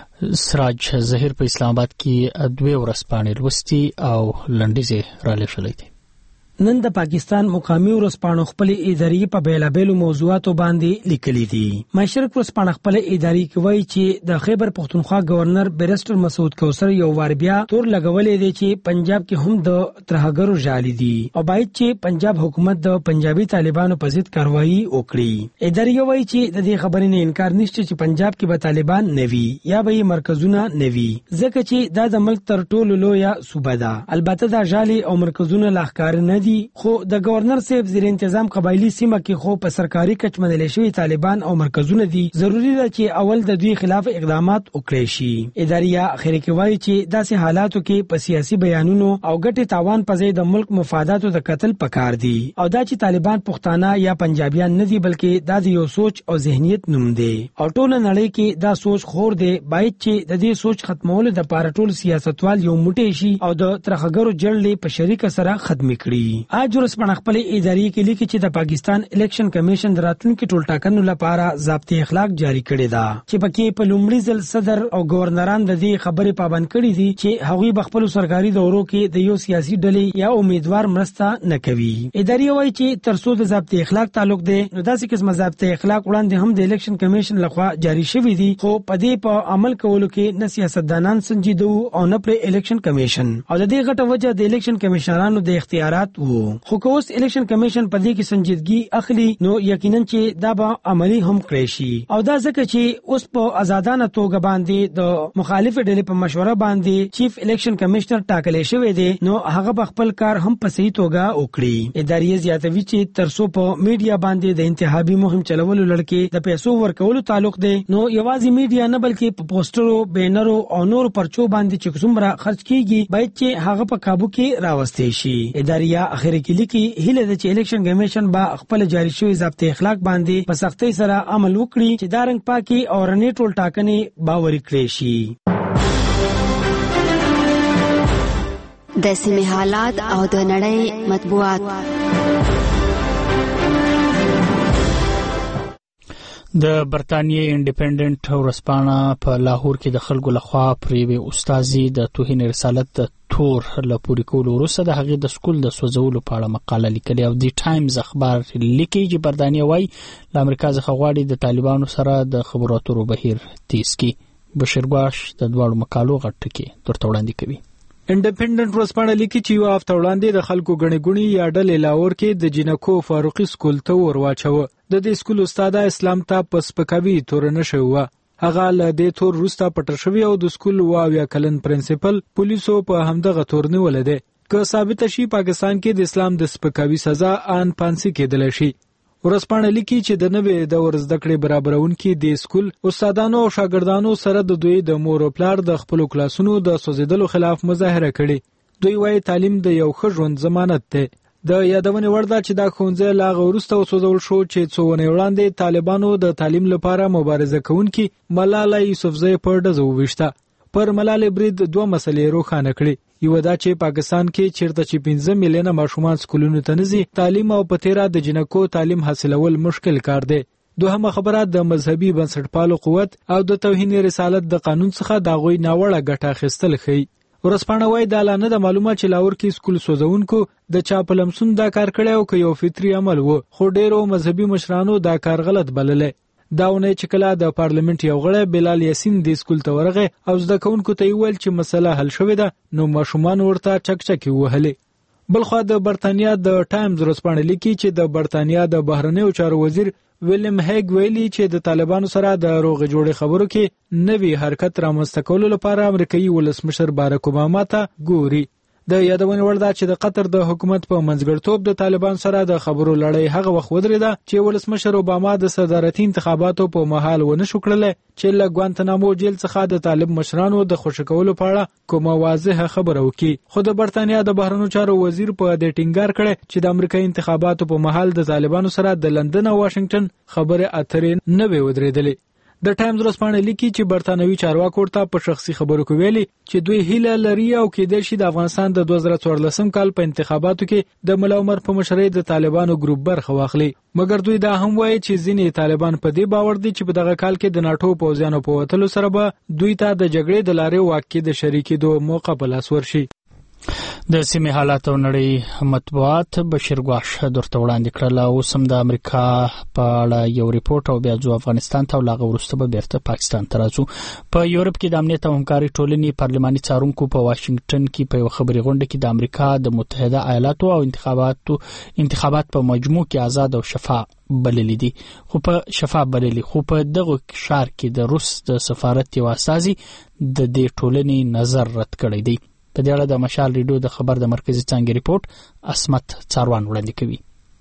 سراج ظهیر په اسلام آباد کې 2 ورځپاڼې لوستي او لنډیز را لېږلي دي. نن د پاکستان مقامي ورځپاڼو خپل ادارې په بیلابېلو موضوعاتو باندې لیکلي دي. مشرق ورځپاڼه خپل ادارې کې وایي چې د خیبر پختونخوا گورنر بیرسټر مسعود کوثر یو وار بیا تور لګولې دی چې پنجاب کې هم د ترهګرو جالي دي او باید چې پنجاب حکومت د پنجابي طالبانو په ضد کاروایی وکړي. ادارې وایي چې د دې خبرې نه انکار نشته چې پنجاب کې به طالبان نوي یا به مرکزونه نوي ځکه چې دا د ملک تر ټولو لویه صوبه ده. البته دا جالي او مرکزونه لاخکار نه خو د گورنر صاحب زیر انتظام قبایلی سیمه کې خو په سرکاري کچ منلې شوی طالبان او مرکزونه دي. ضروری ده چې اول د دوی خلاف اقدامات وکړي شي. ادارې اخر کې وایي چې داسې حالاتو کې په سیاسي بیانونو او ګټې تاوان په ځای د ملک مفاداتو د قتل پکار دي او دا چې طالبان پښتانه یا پنجابیان نه دي بلکې دا د یو سوچ او ذهنیت نوم دی او ټول نړۍ کې دا سوچ خور دی. باید چې د دې سوچ ختمولو د پاره ټول سیاستوال یو موټی شي او د ترهګرو جړلې په شریک سره ختم کړي. اج ورځپاڼه خپل ادارې کې لیکي چې د پاکستان الیکشن کمیشن د راتلونکي ټولټاکنو لپاره ضابطه اخلاق جاری کړی دا چې پکې په لومړي ځل صدر او گورنران د دې خبرې پابند کړي دي چې هغوی بخپل سرکاري دورو کې د یو سیاسي ډلې یا امیدوار مرسته نه کوي. ادارې وایي چې ترڅو د ضابطه اخلاق تعلق دی نو داسې قسم ضابطه اخلاق وړاندې هم د الیکشن کمیشن لخوا جاری شوی دي خو په دې په عمل کولو کې نه سیاستدانان سنجیده او نه پر الیکشن کمیشن او د دې غټه وجه د الیکشن کمیشنرانو د اختیارات وو. خو که اوس الیکشن کمیشن په دې کې سنجیدګي اخلي نو یقینا چې دا به عملی هم کړی شي او دا ځکه چې اوس په آزادانه توګه باندې د مخالف ډلې په مشوره باندې چیف الیکشن کمشنر ټاکل شوی دی نو هغه به خپل کار هم په صحیح توګه وکړي. ادارې زیاتوي چې ترڅو په میډیا باندې د انتخابي مهم چلولو لړکې د پیسو ورکولو تعلق دی نو یوازې میډیا نه بلکې په پوسټرو، بینرو او نور پرچو باندې چې څومره خرج کیږي باید چې هغه په قابو کې راوستي شي. ادارې اخر کې لیکي هیله ده چې الیکشن کمیشن با خپل جاری شوی ضابطه اخلاق باندې په سختۍ سره عمل وکړي چې دا رنګ پاکي او رنې ټول ټاکنې باوري کړي شي. د سیمې حالات او د نړۍ مطبوعات. د برتانیې انډیپندنت ورځپاڼه په لاهور کې د خلکو لخوا پر یوې استاذي د توهین رسالت د تور له پوري کولو وروسته د هغې د سکول د سوځولو په اړه مقاله لیکلې او دی ټایمز اخبار لیکي چې برتانیه وايي له امریکا څخه غواړي د طالبانو سره د خبرو اترو بهیر تیز کړي. بشیر ګواش د دواړو مقالو غټ ټکي درته وړاندې کوي. انډیپندنت ورځپاڼه لیکي چې یو هفته وړاندې د خلکو ګڼې ګوڼې یا ډلې لاهور کې د جینکو فاروقي سکول ته ور واچوه. د دې سکول استاد اسلام ته په سپکاوي تور نه شوه. هغه له دې تور وروسته پټر شوی او د سکول 22 کلن پرنسپل پولیسو په همدغه تور نیولې ده. که ثابت شي پاکستان کې د اسلام د سپکاوي سزا ان پانسي کېدل شي. ورسپانه لیکي چې د نوې دور زده کړې برابرونکي د سکول استادانو او شاګردانو سره د دوی د مور او پلار د خپل کلاسونو د سوځیدلو خلاف مظاهره کړې. دوی وايي تعلیم د یو ښه ژوند ضمانت دی. د یادونې وړ ده چې دا ښوونځی لا وروسته وسوځول شو چې څو ونې وړاندې طالبانو د تعلیم لپاره مبارزه کوونکي ملاله یوسفزۍ په ډزو وویشته. پر ملالۍ برید دوه مسلې روښانه کړې. یو دا چې پاکستان کې چیرته چې 15 میلیونه ماشومان سکولونو ته نزي، تعلیم او په تیرا د جنکو تعلیم حاصلول مشکل کار دی. دوهمه خبره د مذهبي بنسټپالو قوت او د توهین رسالت د قانون څخه د غوي ناوړه ګټه اخیستل ښيي. ورسپانه وای د اعلان د معلومه چې لاور کې سکول سوځونکو د چا په لمسون دا کار کړی او که یو فطري عمل وو، خو ډیرو مذهبي مشرانو دا کار غلط بللی. داونه چې کله د پارلیمنت یو غړی بلال یاسین د سکول ته ورغی او زده کوونکو ته ویل چې مسله حل شوې ده، نو ماشومان ورته چکچکی وهلې. بلخوا د برتانیا د ټایمز ورسپانه لیکي چې د برتانیا د بهرنیو چارو وزیر ویلیم هیګ ویلي چې د طالبانو سره د روغ جوړې خبرو کې نوی حرکت رامنځته کولو لپاره امریکایي ولسمشر بارک اوباما ته ګوري. د یادونې وړ ده چې د قطر د حکومت په منځګړیتوب د طالبان سره د خبرو لړۍ هغه وخت ودرېده چې ولسمشر اوباما د صدارتي انتخاباتو په مهال ونه شو کړلی چې له ګوانتنامو جیل څخه د طالب مشرانو د خوشي کولو په اړه کومه واضحه خبره وکړي. خو د برتانیا د بهرنیو چارو وزیر په دې ټینګار کړی چې د امریکایي انتخاباتو په مهال د طالبانو سره د لندن او واشنگټن خبرې اترې نه وې ودرېدلې. د ټایمز ورسپانه لیکي چې برتانوي چارواکو ورته په شخصي خبرو کې ویلي چې دوی هیله لري او کېدای شي د افغانستان د 2014 کال په انتخاباتو کې د ملا عمر په مشرۍ د طالبانو ګروپ برخه واخلي. مګر دوی دا هم وایي چې ځینې طالبان په دې باور دي چې په دغه کال کې د ناټو پوځیانو په وتلو سره به دوی ته د جګړې د لارې واقع د شریکېدو موقع په لاس ورشي. د سیمې حالات او نړۍ مطبوعات بشیر ګواش درته وړاندې کړل. اوس هم د امریکا په اړه یو ریپورت او بیا ځو افغانستان ته او لاغه وروسته به بیرته پاکستان ته راځو. په یورپ کې د امنیت او همکارۍ ټولنې پارلماني څارونکو په واشنگټن کې په یو خبري غونډه کې د امریکا د متحده ایالاتو او انتخابات په مجموع کې آزاد او شفاف بللی دي. خو په دغه شهر کې د روس د سفارت یو استازي د دې ټولنې نظر رد کړی دی. په دې اړه د مشال ریډیو د خبر د مرکزی څانګې ریپورت اسمت څاروان وړاندې کوي.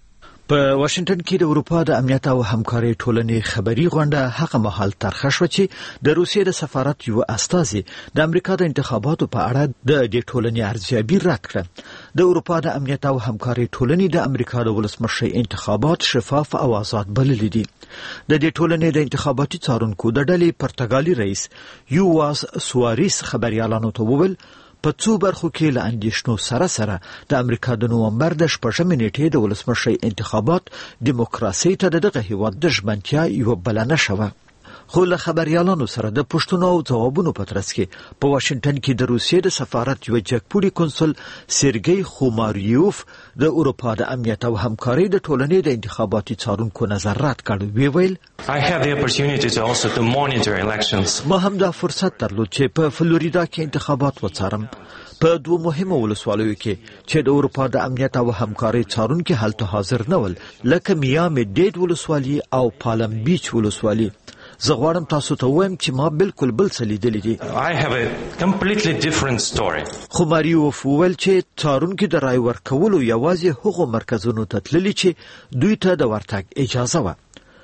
په واشنگټن کې د اروپا د امنیت او همکارۍ ټولنې خبري غونډه هغه مهال ترخه شو چې د روسیې د سفارت یو استازي د امریکا د انتخاباتو په اړه د دې ټولنې ارزیابي رد کړه. د اروپا د امنیت او همکارۍ ټولنې د امریکا د ولسمشر انتخابات شفاف او آزاد بللي دي. د دې ټولنې د انتخاباتي څارونکو د ډلې پرتګالي رئیس یواس سواریس خبريالانو ته وویل په څو برخو کې له اندېښنو سره د امریکا د نومبر د 6 نیټې د ولسمشر انتخابات دیموکراسي ته دغه هیواد د ژمنتیا یو بلنه شوه. خو له خبريالانو سره د پښتنو او ځوابونو په ترڅ کې په واشنگټن کې د روسیې د سفارت یو جګپوړي کنسول سرګی خوماریوف د اروپا د امنیت او همکارۍ د ټولنې د انتخاباتي څارونکو نظر رد کړ. ویل I had the opportunity to also to monitor elections. ما هم دا فرصت درلود چې په فلوریدا کې انتخابات وڅارم. په دوه مهمه ولسوالیو کې چې د اروپا د امنیت او همکارۍ څارونکو هلته حاضر نه ول، لکه میامي ډیډ ولسوالي او پالم بیچ ولسوالي. زه غواړم تاسو ته وایم چې ما بالکل بل څه لیدلی دي. I have a completely different story. خو ماریوف وویل چې څارونکو د رای ورکولو یوازې هغو مرکزونو ته تللي چې دوی ته د ورتګ اجازه وه.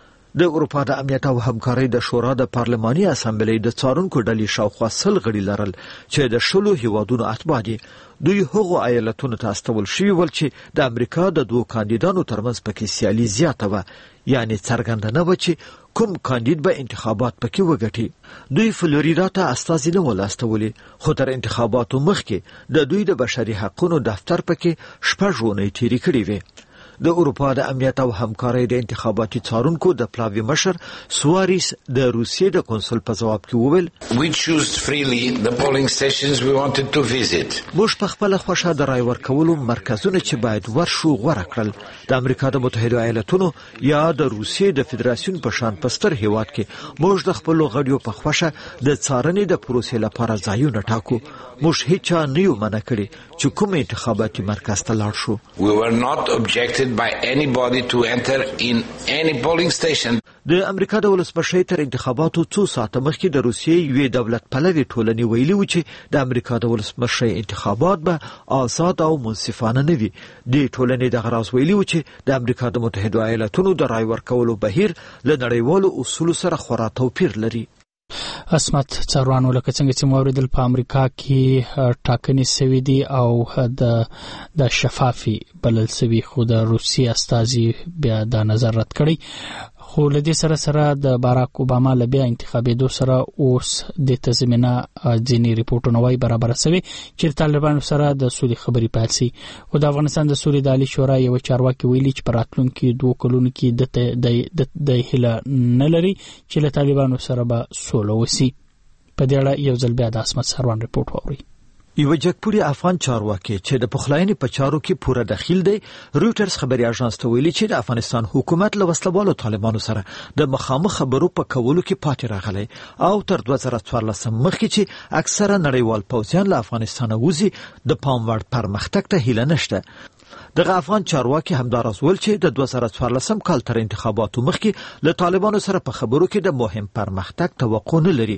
د اروپا د امنیت او همکارۍ د شورا د پارلماني اسامبلې د څارونکو ډلې شاوخوا 100 غړي لرل چې د 10 هیوادونو اتباع دي. دوی هغو ایالتونو ته استول شوي ول چې د امریکا د دوه کاندیدانو ترمنځ پکې سیالي زیاته وه، یعنی څرګنده نه و چې کوم کاندید به انتخابات پکې وګټي. دوی فلوریدا ته استازي نه ول استولي، خو تر انتخاباتو مخکې د دوی د بشري حقوقو دفتر پکې 6 ونې تیری کړې وې. د اروپا د امنیت او همکارۍ د انتخاباتي څارونکو د پلاوی مشر سواریس د روسیې د کنسول په جواب کې وویل We chose freely the polling stations we wanted to visit. موږ په خپل خوښه د رای ورکولو مرکزونه چې باید ورشو غوړه کړل. د امریکا د متحده ایالاتونو یا د روسیې د فدراسیون په شان پستر هیواد کې موږ د خپل غړیو په خوښه د څارنې د پروسې لپاره ځایونه ټاکو. موږ هیڅ نه یو منع کړی چې کوم انتخاباتي مرکز ته لاړ شو. We were not objected by anybody to enter in any polling station. د امریکا د ولسمشر تر انتخاباتو 2 ساعته مخکې د روسیې یوې دولت پلوي ټولنې ویلي و چې د امریکا د ولسمشر انتخابات به آزاد او منصفانه نه وي. د ټولنې د غراس ویلي و چې د امریکا د متحده ایالاتونو د رای ورکولو بهیر له نړیوالو اصولو سره خورا توپیر لري. اسمت څاروانو لکه څنګه چې موریدل په امریکا کې ټاکنې سوي دي او د شفافي بلل سوي خو د روسي استازي بیا د نظر رد کړی. خو لدې سره د باراک اوباما له بیا انتخابېدو سره اوس د تضمینه ځینې ریپورتونه وايي برابر سوي چې طالبانو سره د سولې خبرې پیل سي. خو د افغانستان د سولې د عالی شورا یو چارواکي ویلي چې په راتلونکي 2 کلونو کې د هیله نه لري چې له طالبانو سره به سوله وسی. په دې اړه یو ځل بیا د اسمت سروان ریپورت واوري. یو جګپوري افغان چارواکي چې د پخلاینې په چارو کې پوره دخیل دی رويټرز خبري اژانس ته ویلي چې د افغانستان حکومت له وسلوالو طالبانو سره د مخامخ خبرو په کولو کې پاتې راغلی او تر 2014 مخکې چې اکثره نړیوال پوځیان له افغانستان وځي د پام وړ پرمختګ ته هیله نشته. دغه افغان چارواکي همدارس ول چې د 2014 کال تر انتخاباتو مخکې له طالبانو سره په خبرو کې د مهم پرمختګ توقع نه لري.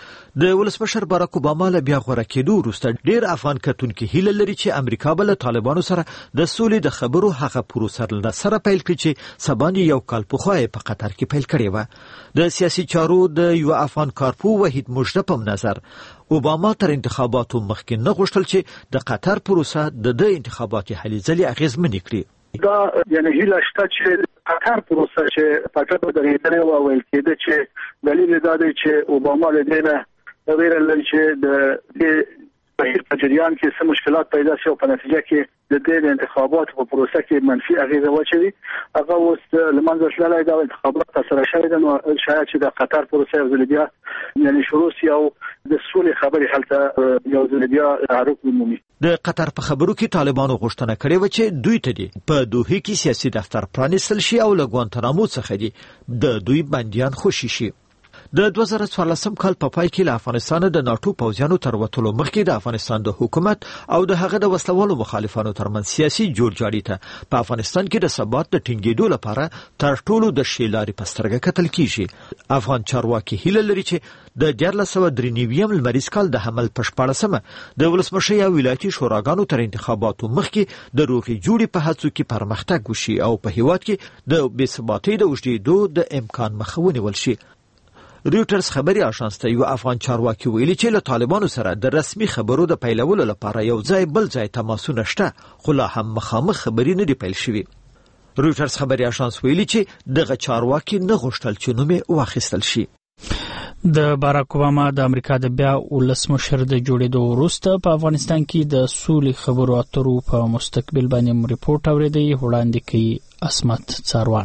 د ولسمشر باراک اوباما له بیا غوړه کېدو وروسته ډېر افغان کتونکي هیله لري چې امریکا به له طالبانو سره د سولې د خبرو هغه پروسه سره پیل کړي چې سبا یو کال پخوا په قطر کې پیل کړې و. د سیاسي چارو د یو افغان کارپو وحید مجده په نظر اوباما تر انتخاباتو مخکې نه غوښتل چې د قطر پروسه د انتخاباتي هلې ځلې اغیزمنې کړي. دا یعنی هیله شته چې قطر پروسه چې پټه درېدنه او ویل کېده چې دلیل دا دی چې اوباما له دې غیر لري چې د بهیر په جریان کې څه مشکلات پیدا شي او په نتیجه کې د دې انتخاباتو په پروسه کې منفي اغیزه واچوي. هغه اوس لمنځه تللی دا انتخابات تر شوي دي نو شاید چې د قطر پروسه یو ځل بیا یعنی شروع شي او د سولې خبرې هلته یو ځل بیا تعارف ومومي. د قطر په خبرو کې طالبانو غوښتنه کړې و چې دوی ته دي په دوحه کې سیاسي دفتر پرانیستل شي او له ګوانتانامو څخه دي د دوی بنديان خوشي شي. د 2014 کال په پای کې له افغانستان د ناتو پوځیانو تر وټولو مخکې د افغانستان د حکومت او د هغه د وسلوالو مخالفانو ترمنځ سیاسي جوړجاړي ته په افغانستان کې د ثبات د ټینګېدو لپاره تر ټولو د شیلاري پسترګه کتل کیږي. افغان چارواکي هیله لري چې د 1993 لمریز کال د حمل په 14مه د ولسمشر یا ولایتي شوراګانو تر انتخاباتو مخکې د روغي جوړې په هڅو کې پرمختګ وشي او په هیواد کې د بې ثباتۍ د وجودو د امکان مخه ونیول شي. رويټرز خبري اژانس ته یو افغان چارواکي ویلي چې له طالبانو سره د رسمي خبرو د پیلولو لپاره یو ځای بل ځای تماسونه شته خو لا هم مخامخ خبري نه دی پیل شوی. رويټرز خبري اژانس ویلي چې دغه چارواکي نه غوښتل چې نوم یې واخیستل شي. د باراک اوباما د امریکا د بیا ولسمشر د جوړېدو وروسته په افغانستان کې د سولې خبرو اترو په مستقبل باندې ریپورت اوریدي وړاندې کوي اسمت څاروان.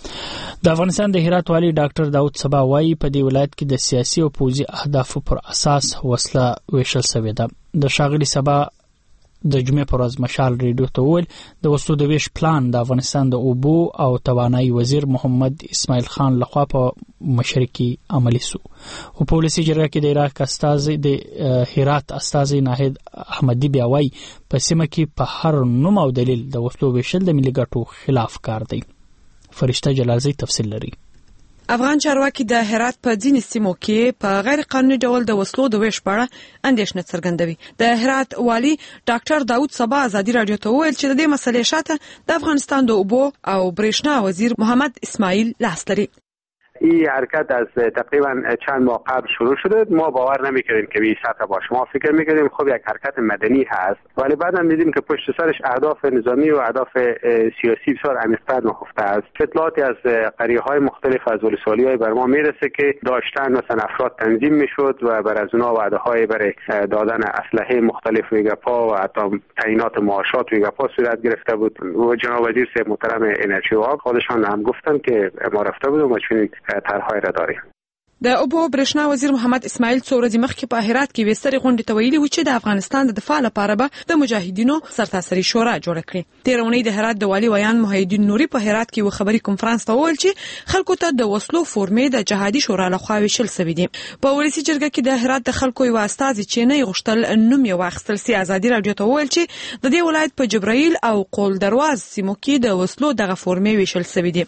د افغانستان د هرات والی ډاکټر داود صبا وايي په دې ولایت کې د سیاسي او پوځي اهدافو پر اساس وسله ویشل شوې ده. د شاغلي صبا د جمعې پر ورځ مشال ریډیو ته وویل د وسلو د ویش پلان د افغانستان د اوبو او توانایي وزیر محمد اسماعیل خان لخوا په مشرکي عملي سو. او پولیسي جرګه کې د عراق استازي د هرات استازي ناهید احمدي بیا وايي په سیمه کې په هر نوم او دلیل د وسلو ویشل د ملي ګټو خلاف کار دی. فرشته جلالزی تفصیل لري. افغان چارواکي د هرات په ځینې سیمو کې په غیر قانوني ډول د وسلو د ویش په اړه اندېښنه څرګندوي. د هرات والی ډاکټر داود صبا ازادي رادیو ته وویل چې د دې مسلې شاته د افغانستان د اوبو او برېښنا وزیر محمد اسماعیل لاس لري. این حرکت از تقریبا چند ماه قبل شروع شده. ما باور نمی‌کردیم که به این سطح باشه. ما فکر می‌کردیم خب یک حرکت مدنی هست، ولی بعد هم دیدیم که پشت سرش اهداف نظامی و اهداف سیاسی بسیار عمیق‌تر نهفته است. اطلاعاتی از قریه‌های مختلف از ولسوالی‌های بر ما میرسه که داشتن مثلا افراد تنظیم میشد و بر از اونها وعده‌های برای دادن اسلحه مختلف و گپا و حتی تعیینات معاشات و گپا صورت گرفته بود. و جناب وزیر صاحب محترم انرژی و آب خودشان هم گفتن که ما رفته بودیم و چنین طرح‌های را داریم. د اوبو برېښنا وزیر محمد اسماعیل څو ورځې مخکې په هرات کې وستري غونډې ته ویلي و چې د افغانستان د دفاع لپاره به د مجاهدینو سرتاسري شورا جوړ کړي. تیرونی د هرات د والی ویان محیدین نوري په هرات کې و خبري کنفرانس ته وویل چې خلکو ته د وسلو فورمې د جهادي شورا لخوا ویشل شوې دي. په ولسی جرګه کې د هرات د خلکو یو استازي چې نه غوښتل نوم یې واخیستل سي ازادي رادیو ته وویل چې د دې ولایت په جبرائیل او قول درواز سیمو کې د وسلو دغه فورمې ویشل شوې دي.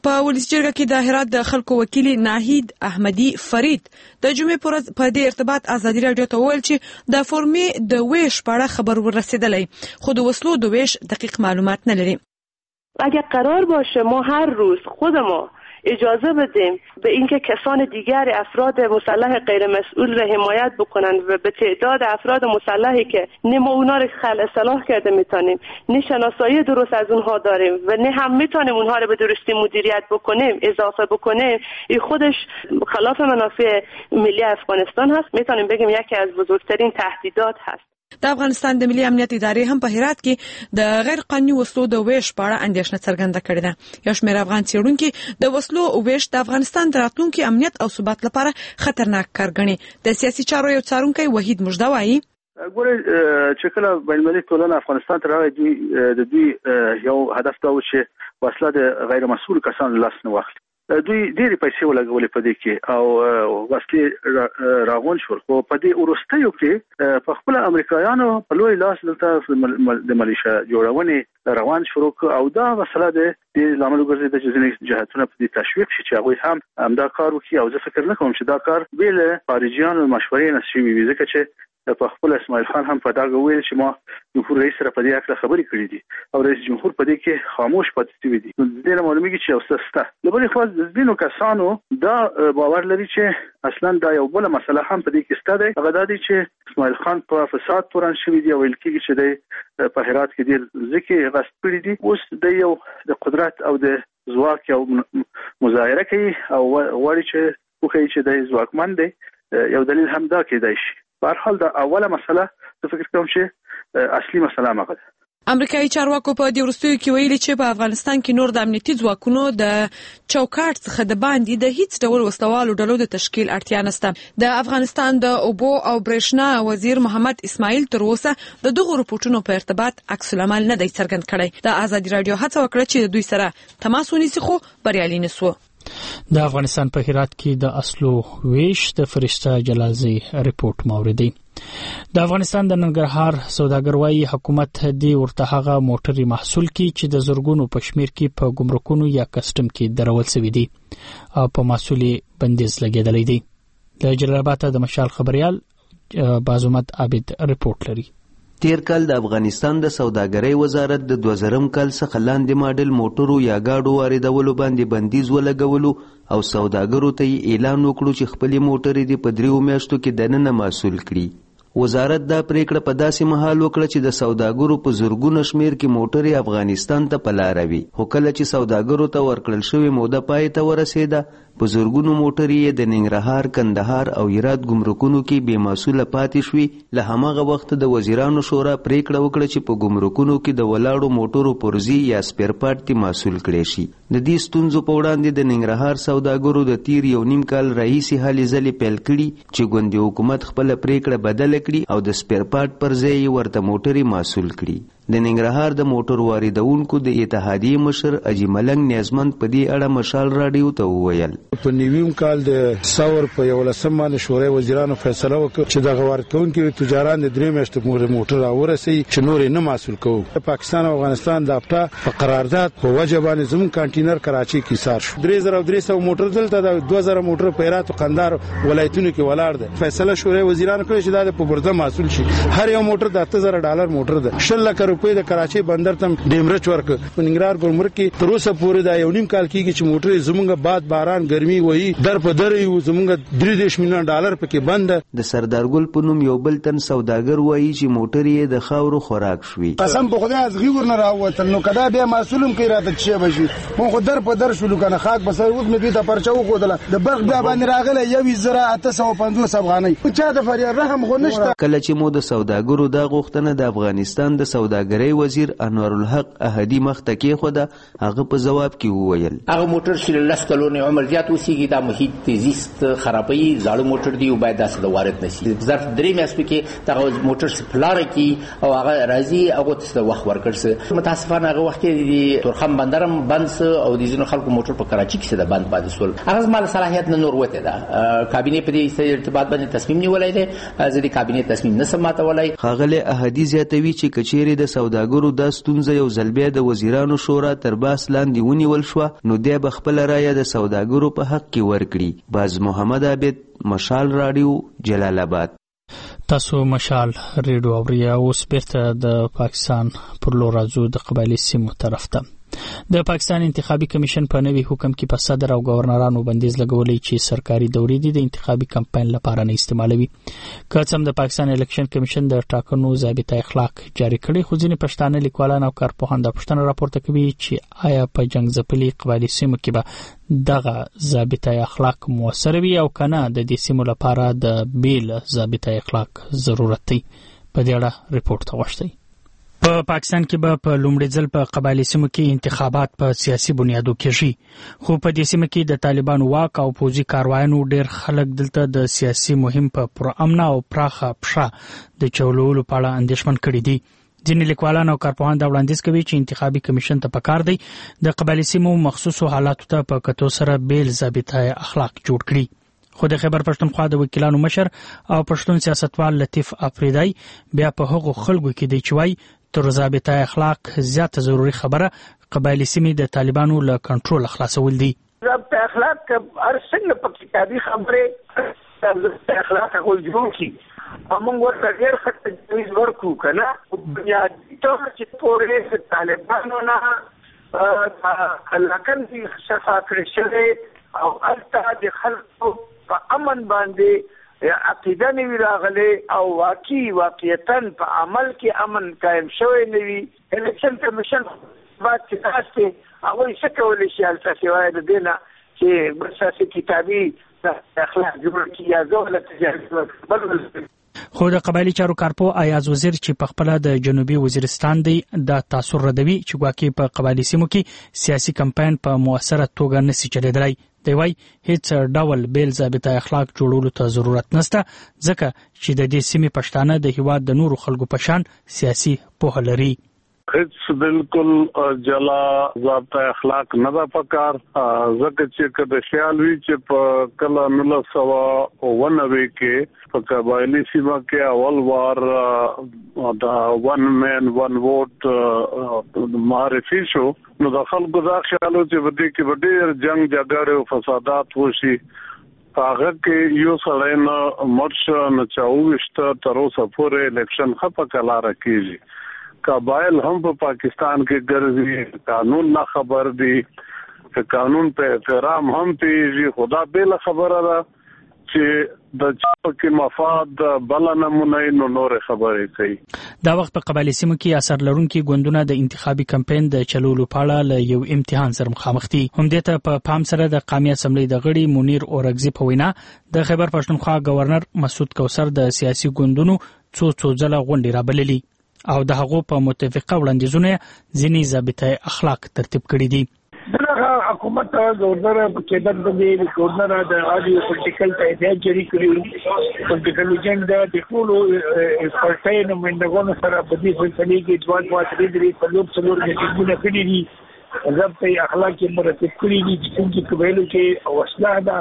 په ولسی جرګه کې د هرات د خلکو وکیل ناهید احمدی فرید د جمعې پر ورځ په دې ارتباط ازادي راډیو ته وویل چې د فورمې د ویش په اړه خبر ورسېدلی خو د وسلو د ویش دقیق معلومات نه لري. اگر قرار باشه ما هر روز خود ما اجازه بدیم به اینکه کسان دیگر افراد مسلح غیر مسئول را حمایت بکنن و به تعداد افراد مسلحی که نه ما اونا رو اصلاح کرده میتونیم نه شناسایی درست از اونها داریم و نه هم میتونیم اونها رو به درستی مدیریت بکنیم اضافه بکنیم، این خودش خلاف منافع ملی افغانستان هست. میتونیم بگیم یکی از بزرگترین تهدیدات هست. د افغانستان د ملي امنیت ادارې هم په هرات کې د غیر قانوني وسلو د ویش په اړه اندېښنه څرګنده کړې ده. یو شمېر افغان څېړونکي د وسلو ویش د افغانستان د راتلونکي امنیت او ثبات لپاره خطرناک کار ګڼي. د سیاسي چارو یو څارونکی وحید مجده وایي ګوره چې کله بین‌المللي ټولنه افغانستان ته راغی د دوی یو هدف دا و چې وسله د غیر مسؤل کسانو لاس نه واخلي. دوی ډېرې پیسې ولګولې په دې کې او وسلې راغون شول، خو په دې وروستیو کې په خپل امریکایانو په لوی لاس دلته د ملیشیا جوړونې روان شروع او دا مسله د دې لامل ګرځي چې ځینې جهاتونه په دې تشویق شي چې هغوی هم همدا کار وکړي او زه فکر نه کوم چې دا کار بې له خارجیانو مشورې نه شوي وي، ځکه چې په خپل اسماعیل خان هم په دا ویل چې ما جمهور رئیس سره په دې اړه خبرې کړې دي او رئیس جمهور په دې کې خاموش پاتې شوی دی. نو د دې معلومیږي چې یو څه شته. د بلې خوا د ځینو کسانو دا باور لري چې اصلا دا یو بل مسله هم په دې کې شته ده، هغه دا دی چې اسماعیل خان په فساد تورن شوی دی او ویل کېږي چې د په هرات کې ډېر ځکه غصب کړی دي. اوس د یو د قدرت او د ځواک یو مظاهره کوي او غواړي چې وکړي چې د ځواکمن دی. یو دلیل هم دا کېدای شي. په هر حال دا اوله مسله زه فکر کوم چې اصلي مسله هغه ده. امریکایي چارواکو په دې وروستیو کې ویلي چې په افغانستان کې نور د امنیتي ځواکونو د چوکاټ څخه د باندې د هیڅ ډول وسلوالو ډلو د تشکیل اړتیا نشته. د افغانستان د اوبو او برېښنا وزیر محمد اسماعیل تر اوسه د دغو رپورټونو په ارتباط عکس العمل نه دی څرګند کړی. د ازادي راډیو هڅه وکړه چې د دوی سره تماس ونیسي خو بریالي نشو. د افغانستان په هرات کې د اصلو ویش د فرشته جلازي رپورت موردي. د افغانستان د ننګرهار سوداګر وايي حکومت دې ورته هغه موټري محصول کې چې د زرګونو په شمیر کې په ګمرکونو یا کسټم کې درول شوی دي او په محصول بندیز لګیدلې دي. د جلال آباد د مشال خبريال بازمت عابد رپورت لري. تیر کال د افغانستان د سوداګرۍ وزارت د 2000 کال څخه لاندې ماډل موټرو یا گاډو واردولو باندې بندیز ولګولو او سوداګرو ته اعلان وکړو چې خپل موټرې د 3 میاشتو کې دننه محصول کړي. وزارت دا پریکړه په داسې مهال وکړه چې د سوداګرو په زرګونو شمیر کې موټرې افغانستان ته پلاروي، خو کله چې سوداګرو ته ورکړل شوی موده پای ته ورسېده په زرګونو موټرې د ننګرهار، کندهار او هرات ګمرکونو کې بې محصوله پاتې شوي. له هماغه وخت د وزیرانو شورا پریکړه وکړه چې په ګمرکونو کې د ولاړو موټرو پرزي یا سپیر پارت تی محصول کړي شي. د دې ستونزو په وړاندې د ننګرهار سوداګرو د تیر 1.5 کال راهیسې هلې ځلې پیل کړي چې ګوندي حکومت خپل پریکړه بدله کړي او د سپیر پارت پر ځای ورته موټرې محصول کړي. د ننګرهار د موټر واردونکو د اتحادیې مشر اجي ملنګ نیازمند په دې اړه مشال راډیو ته وویل په نیویم کال د ثور په 11 باندې شورای وزیرانو فیصله وکړه چې د واردونکو تجاران د 3 میاشتې موټر راورسي چې نور نه محصول کوي. پاکستان او افغانستان د افتا په قرارداد په وجه باندې زمون کانټینر کراچي کې سار شو. 3300 موټر دلته د 2000 موټر په هرات او قندهار ولایتونو کې ولاړ دي. فیصله شورای وزیرانو کړی چې دا په برده محصول شي. هر یو موټر د $8000 موټر ده. 10 لک روپۍ د کراچي بندر تم ډیمرچ ورک په ننګرهار ګمرک کې تر اوسه پورې دا 1.5 کال کېږي چې موټر زمونږ باد باران ګرمي وایي در په در یو زمونږ $3 میلیون پکې بند. د سردارګل په نوم یو بل تن سوداګر وایي چې موټر یې د خاورو خوراک شوی. قسم په خدای از غیور نه راوتل نو کدا بیا مسولم کې راته چی بشي مون خو در په در شلو کنه خاک بسای اوس مې دې ته پرچاو خودله د برق بیا باندې راغله یو زرا 850 افغانۍ په چا د فریاد رحم خو نشته. کله چې مو د سوداګرو د غوښتنه د افغانستان د سوداګرۍ وزیر انور الحق احدی مخته کې خو دا هغه په جواب کې وویل هغه موټر چې لس کلونه عمر زیات وسیږي دا محیط زیست خرابوي زاړه موټر دی او باید داسې د وارد نشي. ظرف 3 میاشتې کې دا موټر سپلار کی او هغه راځي هغه ته وخت ورکړس. متاسفانه هغه وخت کې د تورخم بندرم بند او د ځینو خلکو موټر په کراچي کې د بند پاتې سول. هغه مال صلاحیت نه نور وته دا کابینه په دې ارتباط باندې تصمیم نیولای دی. ځکه کابینه تصمیم نه سماتولای. خاغله احدی زیاتوي چې کچېری د سوداګرو دا ستونزه یو ځل بیا د وزیرانو شورا تر باس لاندې ونیول شوه نو دی به خپله رایه د سوداګرو په حق کې ورکړي. باز محمد عابد، مشال راډیو، جلال آباد. تاسو مشال ریډیو اورئ. اوس بیرته د پاکستان پر لور راځو، د قبایلي سیمو طرف ته. د پاکستان انتخابي کمیشن په نوي حکم کې په صدر او گورنرانو بندیز لګولې چې سرکاري دورې دي د انتخابي کمپاین لپاره نه استعمالوي. که څه هم د پاکستان الیکشن کمیشن د ټاکنو ضابطه اخلاق جاری کړي، خو ځینې پښتانه لیکوالان او کارپوهان د پوښتنه راپورته کوي چې آیا په جنگ ځپلي قبایلي سیمو کې به دغه ضابطه اخلاق موثر وي او کنه د دې سیمو لپاره د بیل ضابطه اخلاق ضرورت دی. په دې اړه ریپورت غوښتي. په پاکستان کې به په لومړي ځل په قبایلي سیمو کې انتخابات په سیاسي بنیادو کېږي، خو په دې سیمه کې د طالبانو واک او پوځي کاروایانو ډېر خلک دلته د سیاسي مهم په پرامن او پراخه پښه د چولولو په اړه اندېښمن کړي دي. ځینې لیکوالان او کارپوهان دا وړاندیز کوي چې انتخابي کمیشن ته پکار دی د قبایلي سیمو مخصوصو حالاتو ته په کتو سره بیل ضابطه اخلاق جوړ کړي. خو د خیبر پښتونخوا د وکیلانو مشر او پښتون سیاستوال لطیف افریدی بیا په هغو خلکو کې دی چې وایي تر ضابطه اخلاق زیاته ضروري خبره قبایلي سیمې د طالبانو له کنټرول خلاصول دي. ضابطه اخلاق هر څنګه په کتابي خبره ضابطه اخلاق هغه جوړ کی موږ ورته ډېر ښه تجویز ورکړو کنه بنیادي طور چې پورې طالبانو نه علاقن دي صفا کړی شوی او البته د خلکو په امن باندې عقیده نوی راغلی او واقعیتا په عمل کې امن قائم شوی نوی. الیکشن کمیشن بعد چې تاسو هغه څه کولی شي هلته سوای د دې نه چې بساسي کتابي اخلاق جوړ کړي یا زول تجارت. خو د قبایلي چارو کارپو ایاز وزیر چې په خپل د جنوبي وزیرستان دی د تاثیر ردوي چې ګواکې په قبایلي سیمو کې سیاسي کمپاین په موثره توګه نشي چلیدلی. دی وای هیڅ ډول بیل ضابطه اخلاق جوړولو ته ضرورت نشته ځکه چې د دې سیمې پښتانه د هیواد د نورو خلکو په شان سیاسي پوهه لري. هیڅ بالکل جلا ضابطه اخلاق نه ده پکار ځکه چې کله خیال وی چې په کله 1990 کې په قبایلی سیمه کې اول وار دا ون مین ون ووټ معرفي شو نو د خلکو دا خیال و چې بده کې ډېر جنگ جګړه او فسادات وشي. هغه کې یو سړی نه مرش نه چاوښت تر اوسه پورې الیکشن خپه کلاره کیږي. قبایل هم په پاکستان کې ګرځي، قانون نه خبر دي، قانون په احترام هم پیږي. خدا به خبره ده چې د چا کې مفاد بل نمونه نو نور خبرې کوي. دا وخت په قبایلي سیمو کې اثر لرونکي ګوندونه د انتخابي کمپاین د چلولو په اړه له یو امتحان سره مخامخ دي. همدې ته په پام سره د قومي اسمبلی د غړي منیر اورګزي په وینا د خیبر پښتونخوا گورنر مسعود کوثر د سیاسي ګوندونو څو ځله غونډې رابللي او د هغو په متفقه وړاندیزونه ځینې ضابطه اخلاق ترتیب کړي دي. دغه حکومت گورنر په کېدل باندې گورنر د اډیو پولیټیکل ته هدایت جاری کړی. پولیټیکل ایجنډا د ټول پارټۍ نمائندګانو سره په دې سلسله کې دوه څلور میټینګونه کړي دي. ضابطه اخلاق یې مرتب کړي دي چې قبایلو کې وسله ده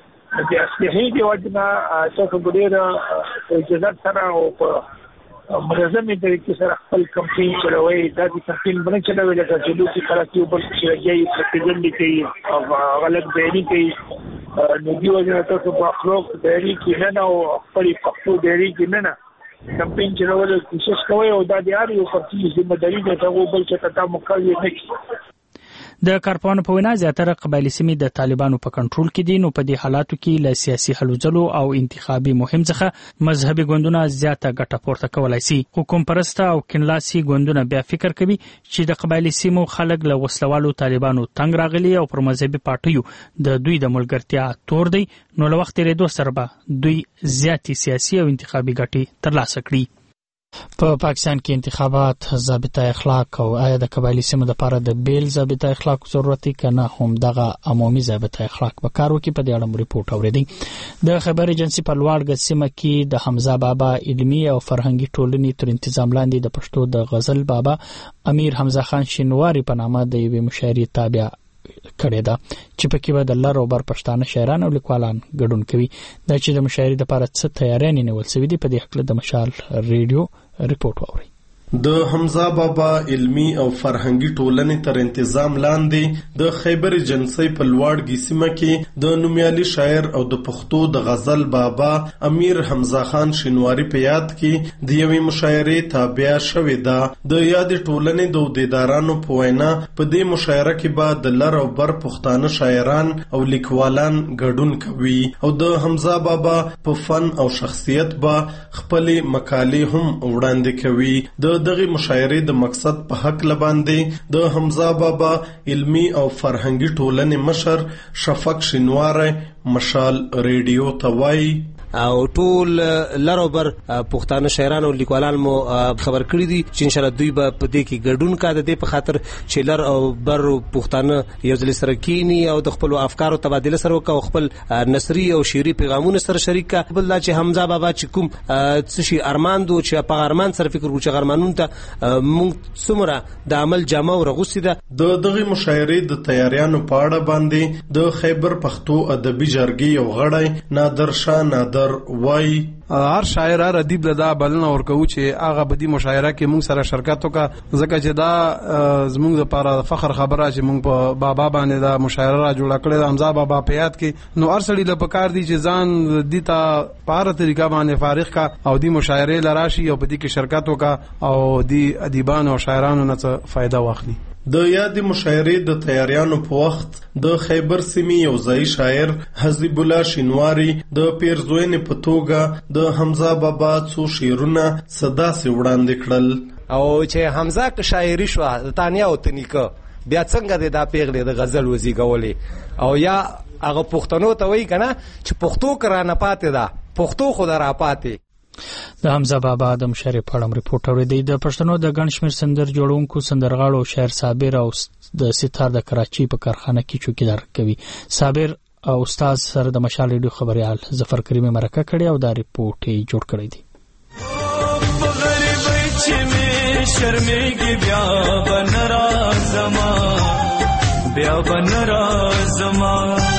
د اصلي دی وجنا تاسو ګډه اجازه سره او په منظمې طریقې سره خپل کمپاین چلوي. دا د کمپاین باندې چلوي لکه چې دوی کراچي په شریعي پرتګل کوي او غلط بیان کوي نو دی وجه تاسو په اخلاق ډېری کې نه او خپل پښتو ډېری کې نه کمپاین چلول کوشش کوي او دا د اړ یو پرتی ذمہ داری ده چې بل څه ته مقاوي نه کوي. د کارپوهانو په وینا زیاتره قبایلي سیمې د طالبانو په کنټرول کې دي، نو په دې حالاتو کې له سیاسي هلو ځلو او انتخابي مهم څخه مذهبي ګوندونه زیاته ګټه پورته کولای شي. حکومت پرسته او کینلاسي ګوندونه بیا فکر کوي چې د قبایلي سیمو خلک له وسلوالو طالبانو تنګ راغلي او پر مذهبي پارټیو د دوی د ملګرتیا تور دی، نو له وخت تېرېدو سره به دوی زیاتې سیاسي او انتخابي ګټې ترلاسه کړي. په پاکستان کې انتخابات ضابطه اخلاق او آیا د قبایلي سیمو لپاره د بیل ضابطه اخلاق ضرورت دی کنه هم دغه عمومي ضابطه اخلاق به کار وکړي. په دې اړه ریپورت اوریدي. د خبر ایجنسی په لوړ سیمه کې د حمزه بابا علمي او فرهنګي ټولنې تر تنظیم لاندې د پښتو د غزل بابا امیر حمزه خان شینواری په نامه د یوې مشاعرې تابع کړی ده چې پکې به د لر او بر پښتانه شاعران او لیکوالان ګډون کوي. دا چې د مشاعرې لپاره څه تیاری نیول شوی دی په دې حق له د مشال ریډیو ریپورت واوري. د حمزه بابا علمی او فرهنګي ټولنې تر انتظام لاندې د خیبر جنسي په لوړ سیمه کې د نومیالي شاعر او د پښتو د غزل بابا امیر حمزه خان شینواری په یاد کې د یوې مشاعرې تابع شوې ده. د یاد ټولنې د عہدیدارانو په وینا په دې مشاعره کې به د لر او بر پښتانه شاعران او لیکوالان ګډون کوي او د حمزه بابا په فن او شخصیت به خپل مقالې هم وړاندې کوي. د دغه مشاعرې د مقصد په حق لباندې د حمزه بابا علمی او فرهنګي ټولنې مشر شفق شینواری مشال ریډیو ته وایي او ټول لروبر پښتانه شاعران او لیکوالان مو خبر کړی دي چې ان شاء الله دوی به په دې کې ګډون کوي د دې په خاطر چې لر او بر پښتانه یو ځل سره کینی او د خپل افکارو تبادله سره وکړي، خپل نثري او شعري پیغامونه سره شریک کړي. بل دا چې حمزه بابا چې کوم څه شي ارمان دو چې په ارمان سره فکر وکړي، ارمانون ته مونږ څومره د عمل جامه او رغوسي ده. د دغه مشاعرې د تیاریانو په اړه باندې د خیبر پښتو ادبي جرګې یو غړی نادر شاه نادر وای هر شاعر هر ادیب له دا بلنه ورکوي چې هغه بدی مشاعره کې موږ سره شرکت وکړه، ځکه چې دا زموږ لپاره فخر خبره چې موږ په بابا باندې دا مشاعره را جوړه کړې ده. حمزه بابا په یاد کې نو هر سړي له پکار دي چې ځان دي ته په هر طریقه باندې فارغ کا او دی مشاعره لراشي او په دې کې شرکت وکړه او دی ادیبانو او شاعرانو نه څه فائدہ واخلي. د یاد مشاعرې د تیاریانو په وخت د خیبر سیمې یو ځای شاعر حزب الله شینواری د پیرزوینې په توګه د حمزه بابا څو شعرونه صدا سي وړاندې کړل او چې حمزه که شاعري شو د تانیا او تنیکه بیا څنګه د پیغلې د غزل وزي کولې او یا هغه پښتنو ته وایي کنه چې پښتو کرانه پاتې ده، پښتو خو در پاتې. د حمزه بابا د مشاعرې په اړه ریپورت اوریدي. د پښتنو د ګڼ شمېر سندر جوړونکو سندرغاړو او شاعر صابر او د ستار د کراچۍ په کارخانه کې چوکیدار کوي. صابر او استاد سره د مشال ریډیو خبريال ظفر کریم مرکه کړي او دا ریپورت یې جوړ کړی دی. بیا بنرازما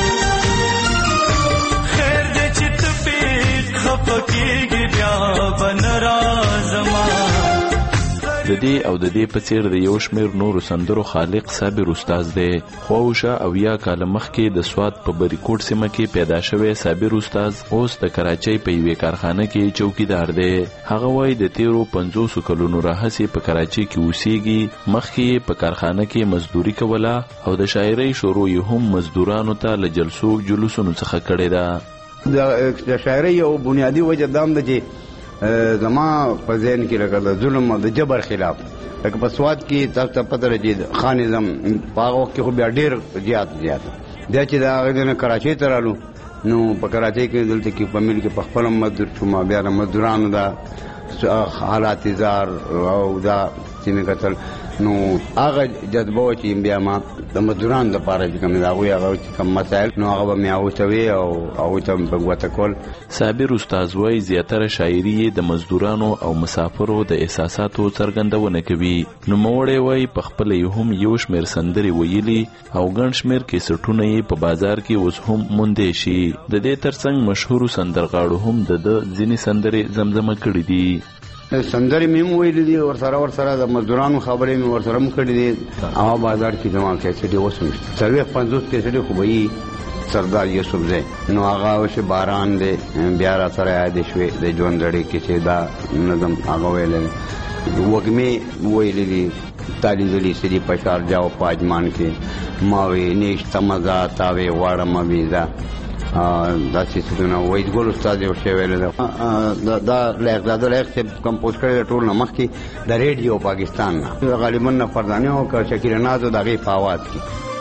خیر دې چې ته په خپکیږي بیا بنرازما. د دې او د دې په څیر د یو شمېر نورو سندرو خالق صابر استاد دی. خواوشه او یا کال مخکې د سوات په بریکوټ سیمه کې پیدا شوی صابر استاد اوس د کراچۍ په یوې کارخانه کې چوکیدار دی. هغه وایي د تیرو 50 کلونو راهیسې په کراچۍ کې اوسېږي. مخکې په کارخانه کې مزدوري کوله او د شاعرۍ شروع یې هم مزدورانو ته له جلسو جلوسونو څخه کړې ده. د شاعرۍ یو بنیادي وجه دام ده چې زما په ذهن کې لکه د ظلم او د جبر خلاف، لکه په سواد کې تاسو ته پته لري چې خانیزم په هغه وخت کې خو بیا ډېر زیات بیا چې دا هغه نه کراچۍ ته رالو نو په کراچۍ کې دلته کې په مل کې په خپل مزدور شوم، بیا د مزدورانو دا حالات زار او دا چې کتل نو هغه جذبه چې بیا ما د مزدورانو لپاره چې کوم دا هغه کوم مسائل نو هغه مې اوسوي او هغه ته په غوته کول. صابر استاد وایي زیاتره شاعري د مزدورانو او مسافرو د احساساتو څرګندونه کوي. نو موړې وایي په خپل هم یو شمېر سندري ویلي او ګڼ شمېر کیسټونه یې په بازار کې اوس هم موندې شي. د دې ترڅنګ مشهور سندرغاړو هم د ځینې سندري زمزمه کړې دي. سندري مې ویلې دي ورسره د مزدورانو خبرې مې ورسره هم کړې دي. هغه بازار کې زما کیسټي اوسم 50 کیسټي خو به سردار یوسف زه نو هغه وش باران دی بیا را سره یاد شوي د ژوندړي کې چې دا نظم هغه ویلې وګمې ویلې دي تالی دلی سری پشار جاو پاجمان کې ماوي نشته مزه تاوي واړه مبيزا دا چې څنګه وایي ګل استاد یو شی ویل دا لیک چې کمپوز کړی ټول نمخ کې د ریډیو پاکستان نه غالبا نه فردانه او شکیل نازو دغه په आवाज کې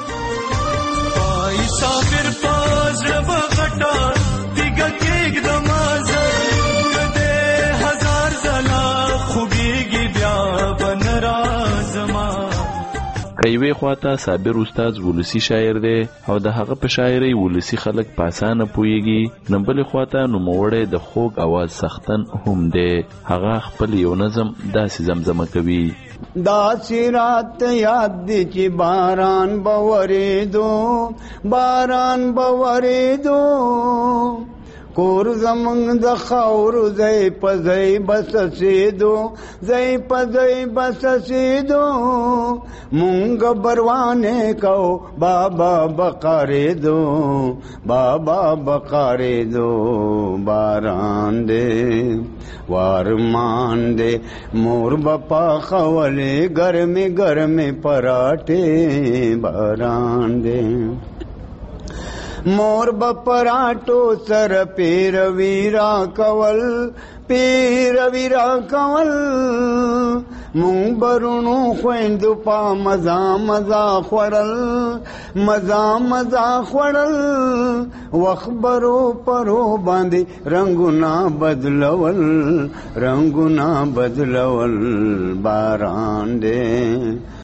پای صابر پاز وغټا دیګه کې د مازه کده هزار زلا خوګيږي بیا بنرازما. کایوي خواته صابر استاد ولسی شاعر دی او د هغه په شاعرۍ ولسی خلک په اسانه پوهیږي. نبل خواته نو موړې د خوږ आवाज سختن هم دی. هغه خپل یو نظم داسې زمزمه کوي. داسې رات یاد دی چې باران بورېدو کور زمونږ د خاورو ځای په ځای بسسېدو ځای په ځای بسسېدو مونږ بروانې کو بابا بقارېدو بابا بقارېدو باران دې وارمان دې مور بپا خولې ګرمې ګرمې پراټې باران دې مور بپراټو سر پیروی را کول پیروی را کول مونږ برونو خویندو پا مزا مزا خوړل مزا مزا خوړل وخبرو پرو باندې رنگونه بدلول رنگونه بدلول باران دې